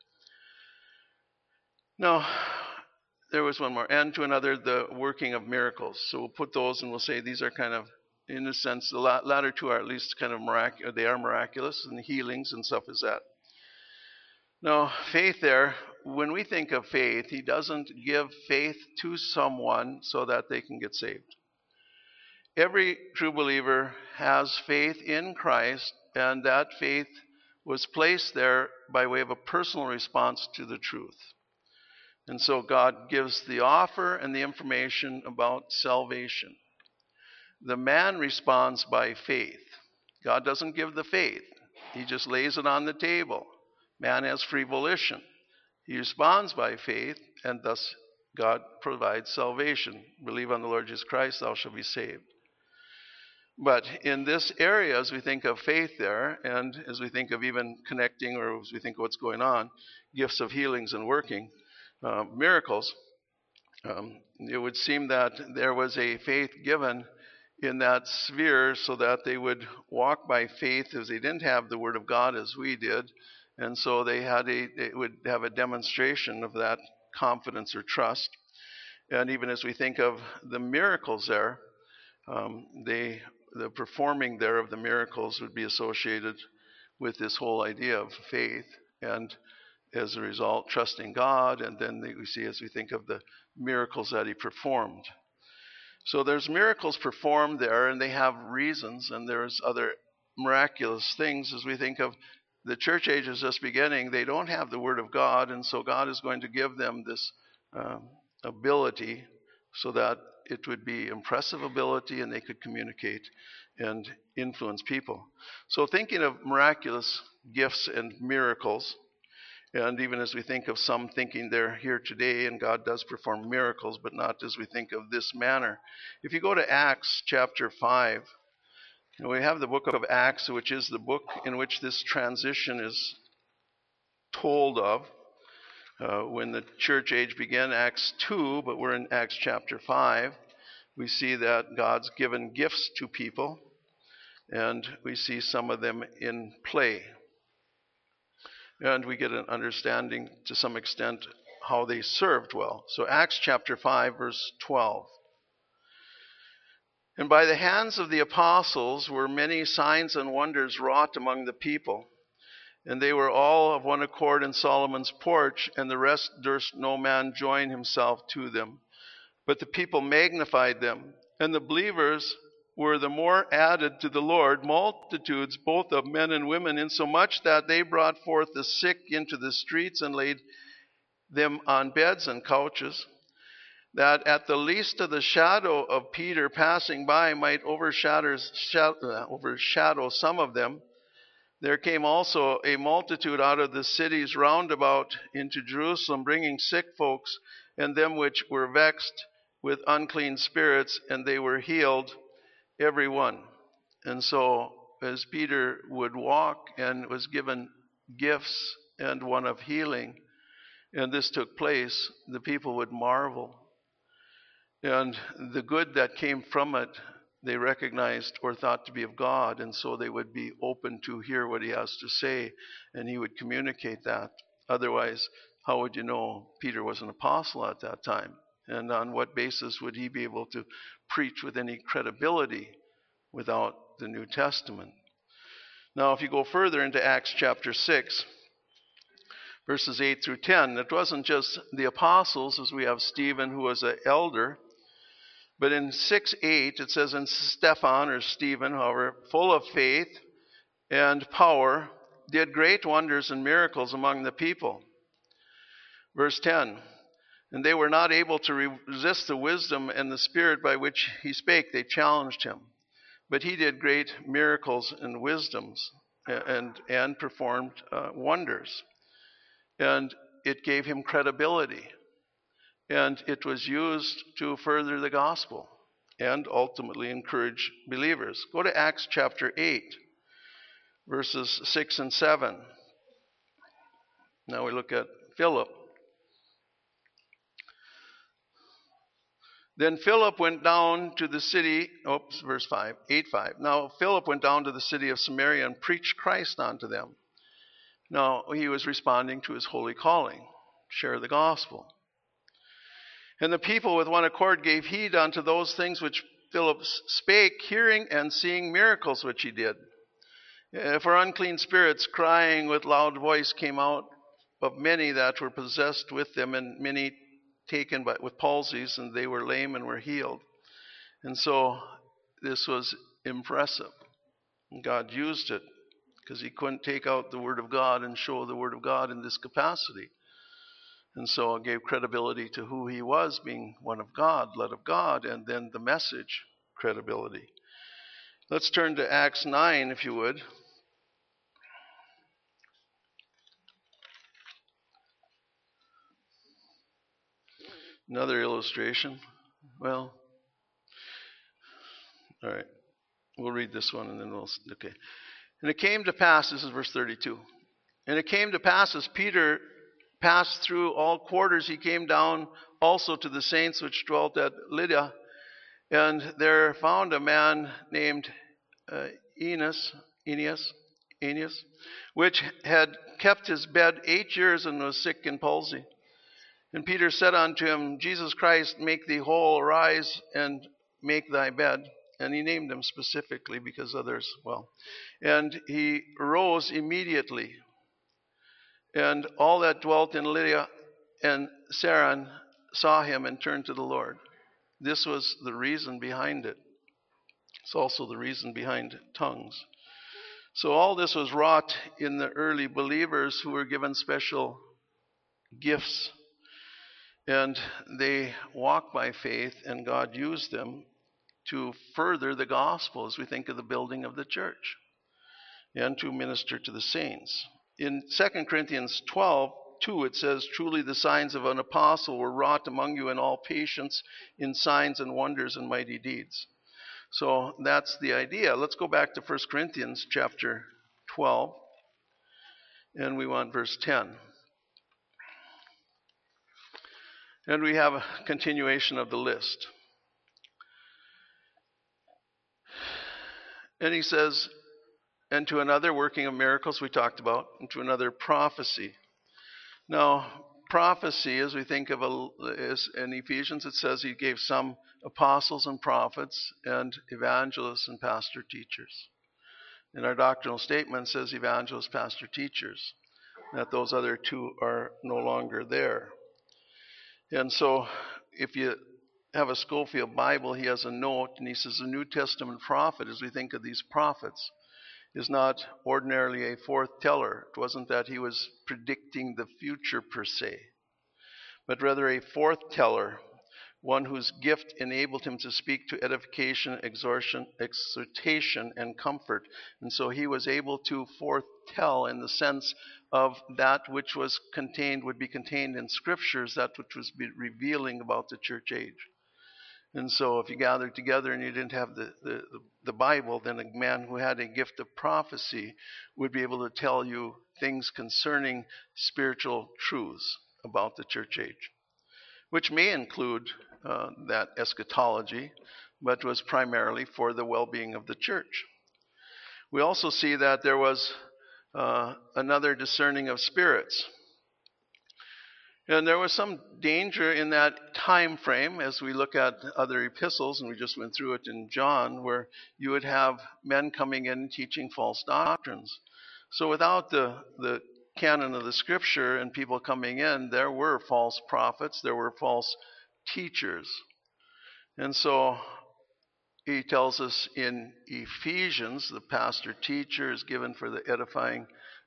Now, there was one more. And to another, the working of miracles. So we'll put those and we'll say these are kind of, in a sense, the latter two are at least kind of miraculous. They are miraculous, and healings and stuff is that. Now, faith there, when we think of faith, he doesn't give faith to someone so that they can get saved. Every true believer has faith in Christ, and that faith was placed there by way of a personal response to the truth. And so God gives the offer and the information about salvation. The man responds by faith. God doesn't give the faith. He just lays it on the table. Man has free volition. He responds by faith, and thus God provides salvation. Believe on the Lord Jesus Christ, thou shalt be saved. But in this area, as we think of faith there, and as we think of even connecting, or as we think of what's going on, gifts of healings and working, miracles, it would seem that there was a faith given in that sphere so that they would walk by faith, as they didn't have the Word of God as we did, and so they would have a demonstration of that confidence or trust. And even as we think of the miracles there, the performing there of the miracles would be associated with this whole idea of faith, and as a result, trusting God. And then we see, as we think of the miracles that he performed. So there's miracles performed there, and they have reasons, and there's other miraculous things. As we think of the church ages just beginning, they don't have the Word of God, and so God is going to give them this ability so that it would be impressive ability, and they could communicate and influence people. So thinking of miraculous gifts and miracles, and even as we think of some thinking they're here today, and God does perform miracles, but not as we think of this manner. If you go to Acts chapter 5, we have the book of Acts, which is the book in which this transition is told of. When the church age began, Acts 2, but we're in Acts chapter 5. We see that God's given gifts to people, and we see some of them in play. And we get an understanding to some extent how they served well. So Acts chapter 5, verse 12. And by the hands of the apostles were many signs and wonders wrought among the people. And they were all of one accord in Solomon's porch, and the rest durst no man join himself to them. But the people magnified them, and the believers were the more added to the Lord, multitudes both of men and women, insomuch that they brought forth the sick into the streets and laid them on beds and couches, that at the least of the shadow of Peter passing by might overshadow some of them. There came also a multitude out of the cities round about into Jerusalem, bringing sick folks and them which were vexed with unclean spirits, and they were healed, every one. And so, as Peter would walk and was given gifts and one of healing, and this took place, the people would marvel. And the good that came from it, they recognized or thought to be of God, and so they would be open to hear what he has to say, and he would communicate that. Otherwise, how would you know Peter was an apostle at that time? And on what basis would he be able to preach with any credibility without the New Testament? Now, if you go further into Acts chapter 6, verses 8 through 10, it wasn't just the apostles, as we have Stephen, who was an elder, but in 6:8 it says, and Stephen, or Stephen, however, full of faith and power, did great wonders and miracles among the people. Verse 10, And they were not able to resist the wisdom and the spirit by which he spake. They challenged him. But he did great miracles and wisdoms and performed wonders. And it gave him credibility. And it was used to further the gospel and ultimately encourage believers. Go to Acts chapter 8, verses 6 and 7. Now we look at Philip. Then Philip went down to the city, verse 5, 8:5. Now Philip went down to the city of Samaria and preached Christ unto them. Now he was responding to his holy calling, share the gospel. And the people with one accord gave heed unto those things which Philip spake, hearing and seeing miracles which he did. For unclean spirits, crying with loud voice, came out of many that were possessed with them, and many taken with palsies, and they were lame and were healed. And so this was impressive. And God used it because he couldn't take out the Word of God and show the Word of God in this capacity. And so it gave credibility to who he was, being one of God, led of God, and then the message credibility. Let's turn to Acts 9, if you would. Another illustration. Well, all right. We'll read this one and then okay. And it came to pass, this is verse 32. And it came to pass as Peter passed through all quarters, he came down also to the saints which dwelt at Lydda. And there found a man named Aeneas, which had kept his bed 8 years and was sick in palsy. And Peter said unto him, Jesus Christ, make thee whole, arise and make thy bed. And he named him specifically because others, and he rose immediately. And all that dwelt in Lydda and Saron saw him and turned to the Lord. This was the reason behind it. It's also the reason behind tongues. So all this was wrought in the early believers who were given special gifts. And they walked by faith, and God used them to further the gospel as we think of the building of the church and to minister to the saints. In 2 Corinthians 12:2, it says, truly the signs of an apostle were wrought among you in all patience, in signs and wonders and mighty deeds. So that's the idea. Let's go back to 1 Corinthians chapter 12, and we want verse 10. And we have a continuation of the list. And he says, and to another working of miracles we talked about, and to another prophecy. Now, prophecy, as we think of is in Ephesians, it says he gave some apostles and prophets and evangelists and pastor teachers. In our doctrinal statement, it says evangelists, pastor teachers, that those other two are no longer there. And so if you have a Schofield Bible, he has a note, and he says the New Testament prophet, as we think of these prophets, is not ordinarily a forth-teller. It wasn't that he was predicting the future per se, but rather a forth-teller, one whose gift enabled him to speak to edification, exhortation, and comfort. And so he was able to foretell in the sense of that which was contained, would be contained in scriptures, that which was revealing about the church age. And so if you gathered together and you didn't have the Bible, then a man who had a gift of prophecy would be able to tell you things concerning spiritual truths about the church age, which may include that eschatology, but was primarily for the well-being of the church. We also see that there was another discerning of spirits. And there was some danger in that time frame as we look at other epistles, and we just went through it in John, where you would have men coming in teaching false doctrines. So without the canon of the scripture and people coming in, there were false prophets, there were false teachers. And so he tells us in Ephesians, the pastor teacher is given for the edifying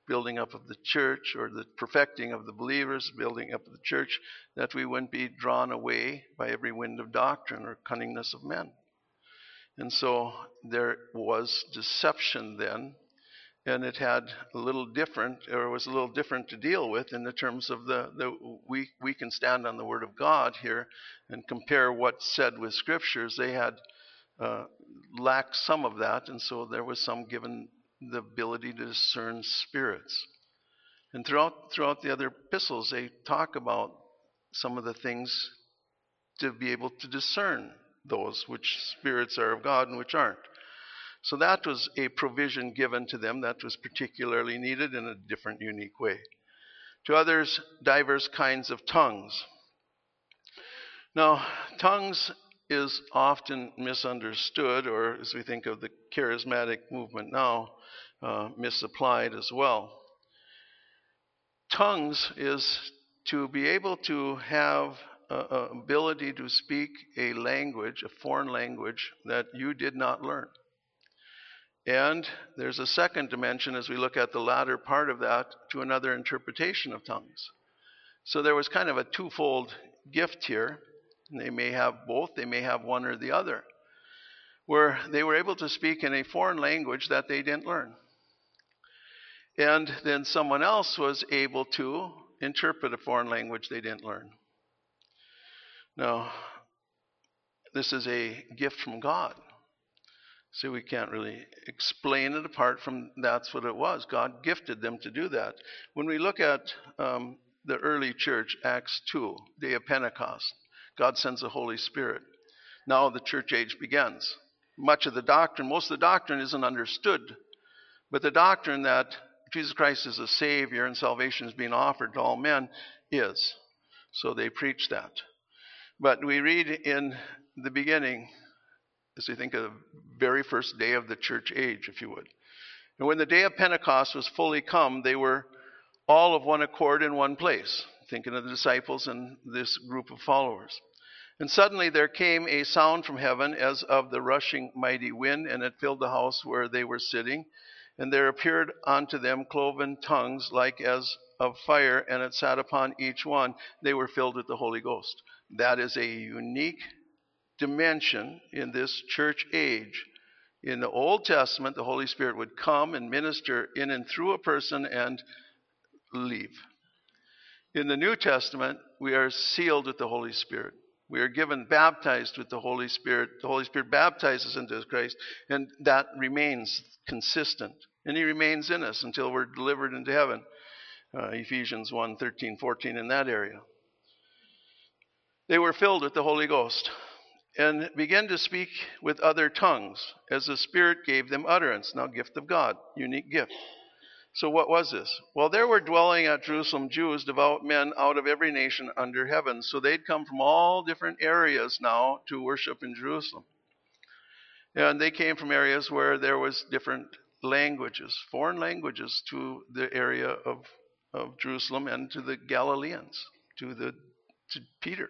building up of the church, or the perfecting of the believers, building up of the church, that we wouldn't be drawn away by every wind of doctrine or cunningness of men. And so there was deception then, and it had a little different, or was a little different to deal with in the terms of we can stand on the Word of God here and compare what's said with Scriptures. They had lacked some of that, and so there was some given the ability to discern spirits. And throughout the other epistles, they talk about some of the things to be able to discern those which spirits are of God and which aren't. So that was a provision given to them that was particularly needed in a different, unique way. To others, diverse kinds of tongues. Now, tongues is often misunderstood, or as we think of the charismatic movement now, misapplied as well. Tongues is to be able to have ability to speak a language, a foreign language, that you did not learn. And there's a second dimension as we look at the latter part of that, to another interpretation of tongues. So there was kind of a twofold gift here. They may have both, they may have one or the other, where they were able to speak in a foreign language that they didn't learn. And then someone else was able to interpret a foreign language they didn't learn. Now, this is a gift from God. So we can't really explain it apart from that's what it was. God gifted them to do that. When we look at the early church, Acts 2, day of Pentecost, God sends the Holy Spirit. Now the church age begins. Most of the doctrine isn't understood, but the doctrine that Jesus Christ is a Savior and salvation is being offered to all men is. So they preach that. But we read in the beginning, as we think of the very first day of the church age, if you would. And when the day of Pentecost was fully come, they were all of one accord in one place, thinking of the disciples and this group of followers. And suddenly there came a sound from heaven as of the rushing mighty wind, and it filled the house where they were sitting. And there appeared unto them cloven tongues like as of fire, and it sat upon each one. They were filled with the Holy Ghost. That is a unique dimension in this church age. In the Old Testament, the Holy Spirit would come and minister in and through a person and leave. In the New Testament, we are sealed with the Holy Spirit. We are baptized with the Holy Spirit. The Holy Spirit baptizes into Christ, and that remains consistent. And He remains in us until we're delivered into heaven. Ephesians 1, 13, 14, in that area. They were filled with the Holy Ghost and began to speak with other tongues as the Spirit gave them utterance. Now, gift of God, unique gift. So what was this? Well, there were dwelling at Jerusalem Jews, devout men out of every nation under heaven. So they'd come from all different areas now to worship in Jerusalem. And they came from areas where there was different languages, foreign languages, to the area of Jerusalem and to the Galileans, to Peter.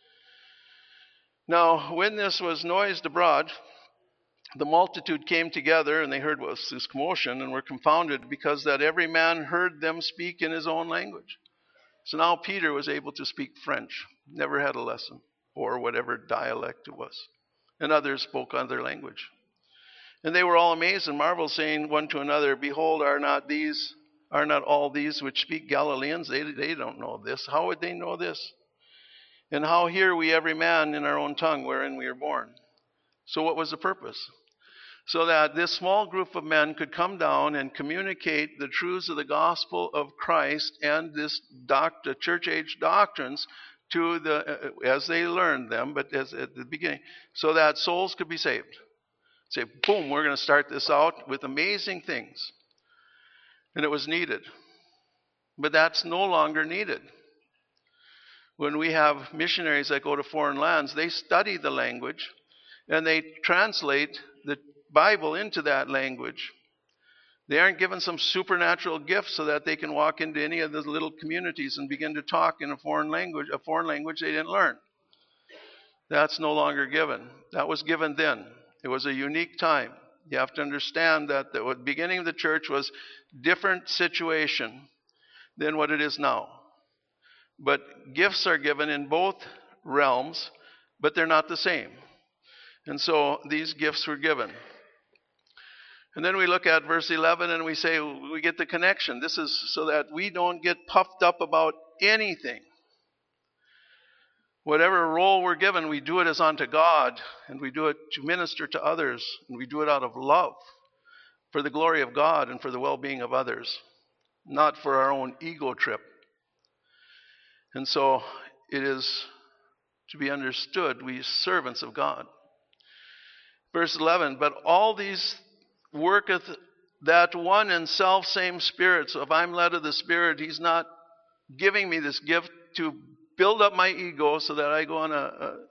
Now, when this was noised abroad, the multitude came together, and they heard what was this commotion, and were confounded, because that every man heard them speak in his own language. So now Peter was able to speak French, never had a lesson, or whatever dialect it was. And others spoke other language. And they were all amazed and marveled, saying one to another, Behold, are not all these which speak Galileans? They don't know this. How would they know this? And how hear we every man in our own tongue wherein we are born? So what was the purpose? So that this small group of men could come down and communicate the truths of the gospel of Christ and this church age doctrines to as they learned them, but as at the beginning, so that souls could be saved. Say, boom, we're going to start this out with amazing things. And it was needed. But that's no longer needed. When we have missionaries that go to foreign lands, they study the language and they translate the Bible into that language. They aren't given some supernatural gift so that they can walk into any of the little communities and begin to talk in a foreign language they didn't learn. That's no longer given. That was given then. It was a unique time. You have to understand that the beginning of the church was different situation than what it is now. But gifts are given in both realms, but they're not the same. And so these gifts were given. And then we look at verse 11 and we say, we get the connection. This is so that we don't get puffed up about anything. Whatever role we're given, we do it as unto God, and we do it to minister to others, and we do it out of love for the glory of God and for the well-being of others, not for our own ego trip. And so it is to be understood, we servants of God. Verse 11, but all these worketh that one and self same Spirit. So if I'm led of the Spirit, He's not giving me this gift to build up my ego so that I go on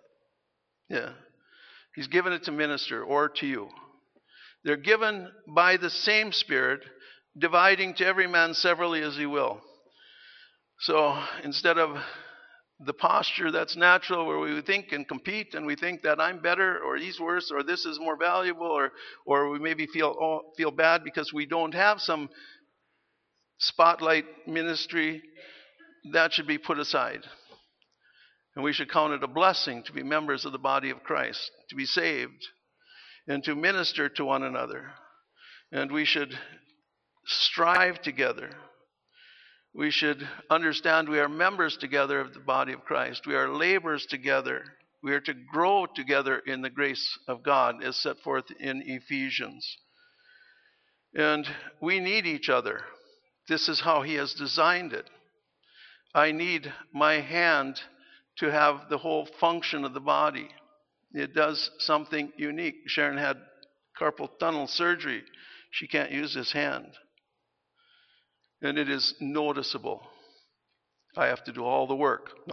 He's given it to minister or to you. They're given by the same Spirit, dividing to every man severally as he will. So instead of the posture that's natural where we think and compete and we think that I'm better or he's worse or this is more valuable or we maybe feel bad because we don't have some spotlight ministry, that should be put aside. And we should count it a blessing to be members of the body of Christ, to be saved, and to minister to one another. And we should strive together. We should understand we are members together of the body of Christ. We are laborers together. We are to grow together in the grace of God as set forth in Ephesians. And we need each other. This is how He has designed it. I need my hand to have the whole function of the body. It does something unique. Sharon had carpal tunnel surgery. She can't use this hand. And it is noticeable. I have to do all the work. No.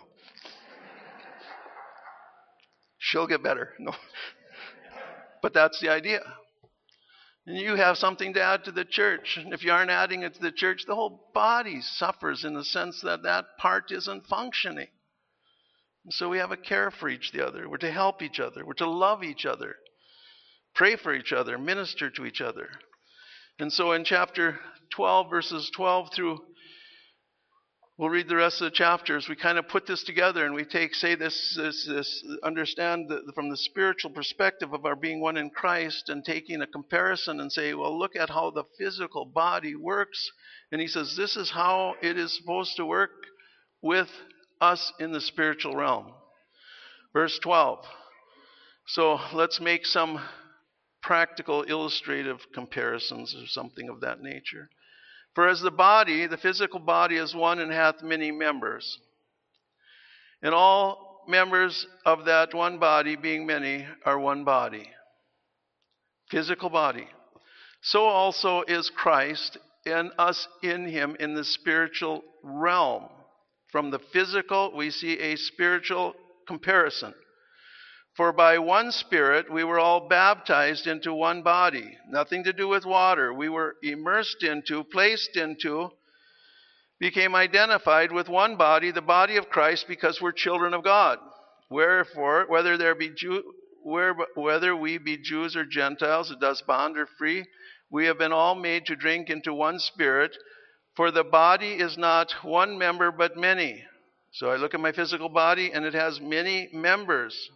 She'll get better. No. But that's the idea. And you have something to add to the church. And if you aren't adding it to the church, the whole body suffers in the sense that that part isn't functioning. And so we have a care for each other. We're to help each other. We're to love each other. Pray for each other. Minister to each other. And so in chapter 12, verses 12 through, we'll read the rest of the chapters. We kind of put this together and we understand from the spiritual perspective of our being one in Christ and taking a comparison and say, well, look at how the physical body works. And he says, this is how it is supposed to work with us in the spiritual realm. Verse 12. So let's make some practical illustrative comparisons or something of that nature. For as the body, the physical body is one and hath many members. And all members of that one body, being many, are one body. Physical body. So also is Christ, and us in Him in the spiritual realm. From the physical, we see a spiritual comparison. For by one Spirit we were all baptized into one body. Nothing to do with water. We were immersed into, placed into, became identified with one body, the body of Christ, because we're children of God. Wherefore, whether we be Jews or Gentiles, it does bond or free, we have been all made to drink into one Spirit. For the body is not one member but many. So I look at my physical body and it has many members.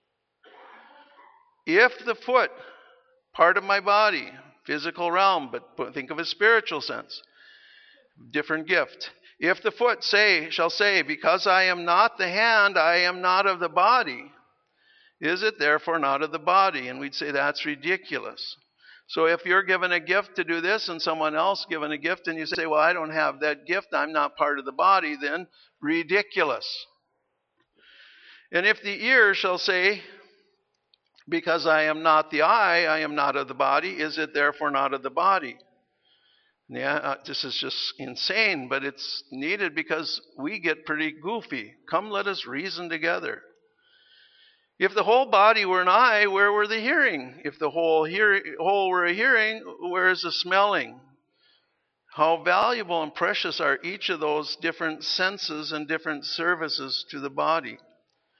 If the foot, part of my body, physical realm, but think of a spiritual sense, different gift. If the foot shall say, because I am not the hand, I am not of the body, is it therefore not of the body? And we'd say that's ridiculous. So if you're given a gift to do this and someone else given a gift and you say, well, I don't have that gift, I'm not part of the body, then ridiculous. And if the ear shall say, because I am not the eye, I am not of the body, is it therefore not of the body? Yeah, this is just insane, but it's needed because we get pretty goofy. Come, let us reason together. If the whole body were an eye, where were the hearing? If the whole were a hearing, where is the smelling? How valuable and precious are each of those different senses and different services to the body.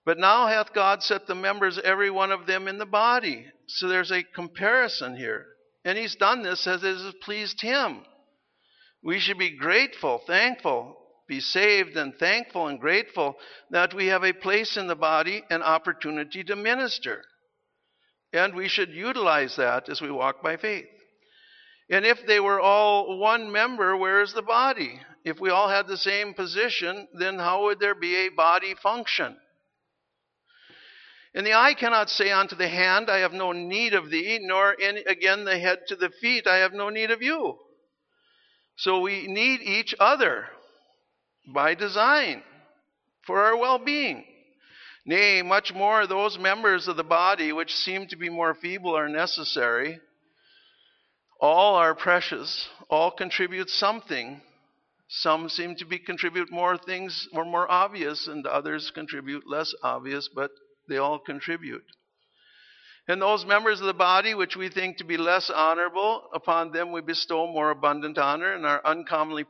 But now hath God set the members, every one of them, in the body. So there's a comparison here. And he's done this as it has pleased him. We should be grateful, thankful, be saved and thankful and grateful that we have a place in the body, an opportunity to minister. And we should utilize that as we walk by faith. And if they were all one member, where is the body? If we all had the same position, then how would there be a body function? And the eye cannot say unto the hand, I have no need of thee, nor again the head to the feet, I have no need of you. So we need each other by design for our well-being. Nay, much more those members of the body which seem to be more feeble are necessary. All are precious, all contribute something. Some seem to contribute more things or more obvious, and others contribute less obvious, but they all contribute. And those members of the body which we think to be less honorable, upon them we bestow more abundant honor, and our uncomely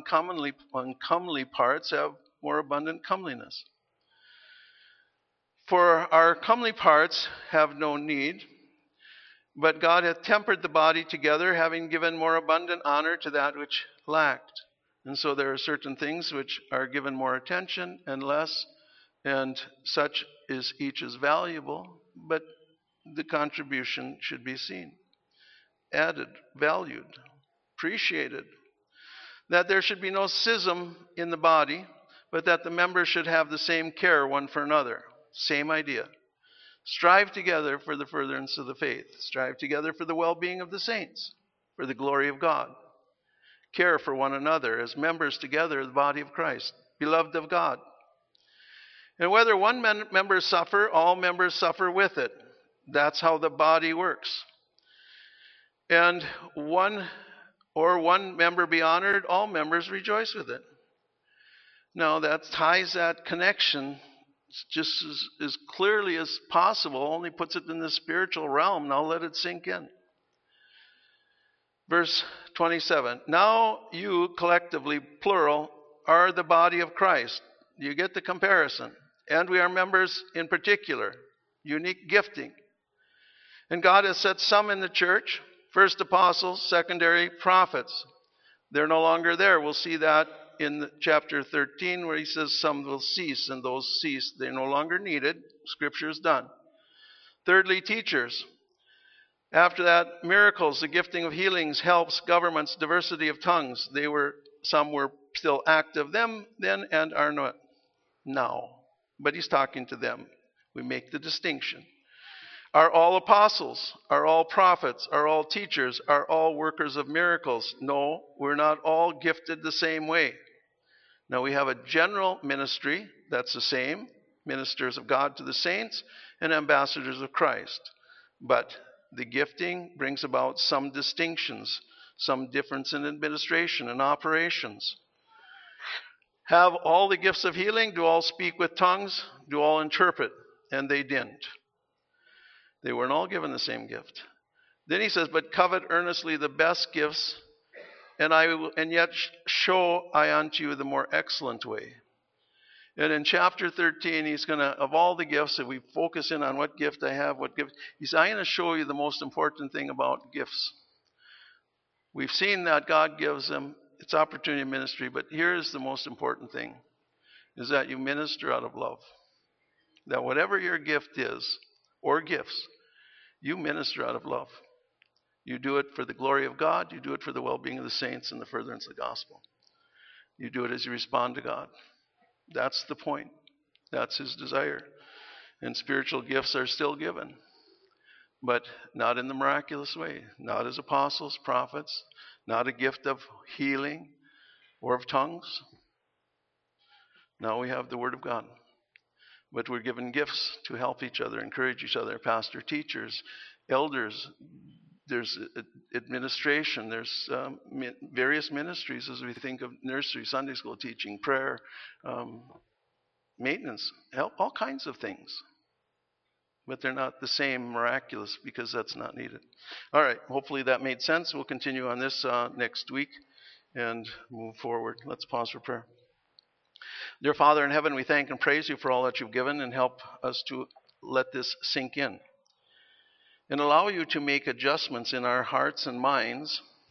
parts have more abundant comeliness. For our comely parts have no need, but God hath tempered the body together, having given more abundant honor to that which lacked. And so there are certain things which are given more attention and less, and such is each is valuable, but the contribution should be seen, added, valued, appreciated. That there should be no schism in the body, but that the members should have the same care one for another. Same idea. Strive together for the furtherance of the faith. Strive together for the well-being of the saints, for the glory of God. Care for one another as members together of the body of Christ, beloved of God. And whether one member suffer, all members suffer with it. That's how the body works. And one member be honored, all members rejoice with it. Now that ties that connection just as clearly as possible, only puts it in the spiritual realm. Now let it sink in. Verse 27, now you collectively, plural, are the body of Christ. You get the comparison. And we are members in particular, unique gifting. And God has set some in the church, first apostles, secondary prophets. They're no longer there. We'll see that in chapter 13 where he says some will cease, and those cease. They're no longer needed. Scripture is done. Thirdly, teachers. After that, miracles, the gifting of healings, helps, governments, diversity of tongues. Some were still active then and are not now. But he's talking to them. We make the distinction. Are all apostles? Are all prophets? Are all teachers? Are all workers of miracles? No, we're not all gifted the same way. Now we have a general ministry that's the same, ministers of God to the saints and ambassadors of Christ. But the gifting brings about some distinctions, some difference in administration and operations. Have all the gifts of healing? Do all speak with tongues? Do all interpret? And they didn't. They weren't all given the same gift. Then he says, but covet earnestly the best gifts, and yet show I unto you the more excellent way. And in chapter 13, he's going to, of all the gifts, if we focus in on what gift I have, what gift, he says, I'm going to show you the most important thing about gifts. We've seen that God gives them, it's opportunity of ministry, but here's the most important thing, is that you minister out of love. That whatever your gift is, or gifts, you minister out of love. You do it for the glory of God. You do it for the well-being of the saints and the furtherance of the gospel. You do it as you respond to God. That's the point. That's his desire. And spiritual gifts are still given, but not in the miraculous way. Not as apostles, prophets, not a gift of healing or of tongues. Now we have the Word of God. But we're given gifts to help each other, encourage each other, pastor, teachers, elders. There's administration. There's various ministries as we think of nursery, Sunday school teaching, prayer, maintenance, help, all kinds of things. But they're not the same miraculous because that's not needed. All right, hopefully that made sense. We'll continue on this next week and move forward. Let's pause for prayer. Dear Father in heaven, we thank and praise you for all that you've given, and help us to let this sink in and allow you to make adjustments in our hearts and minds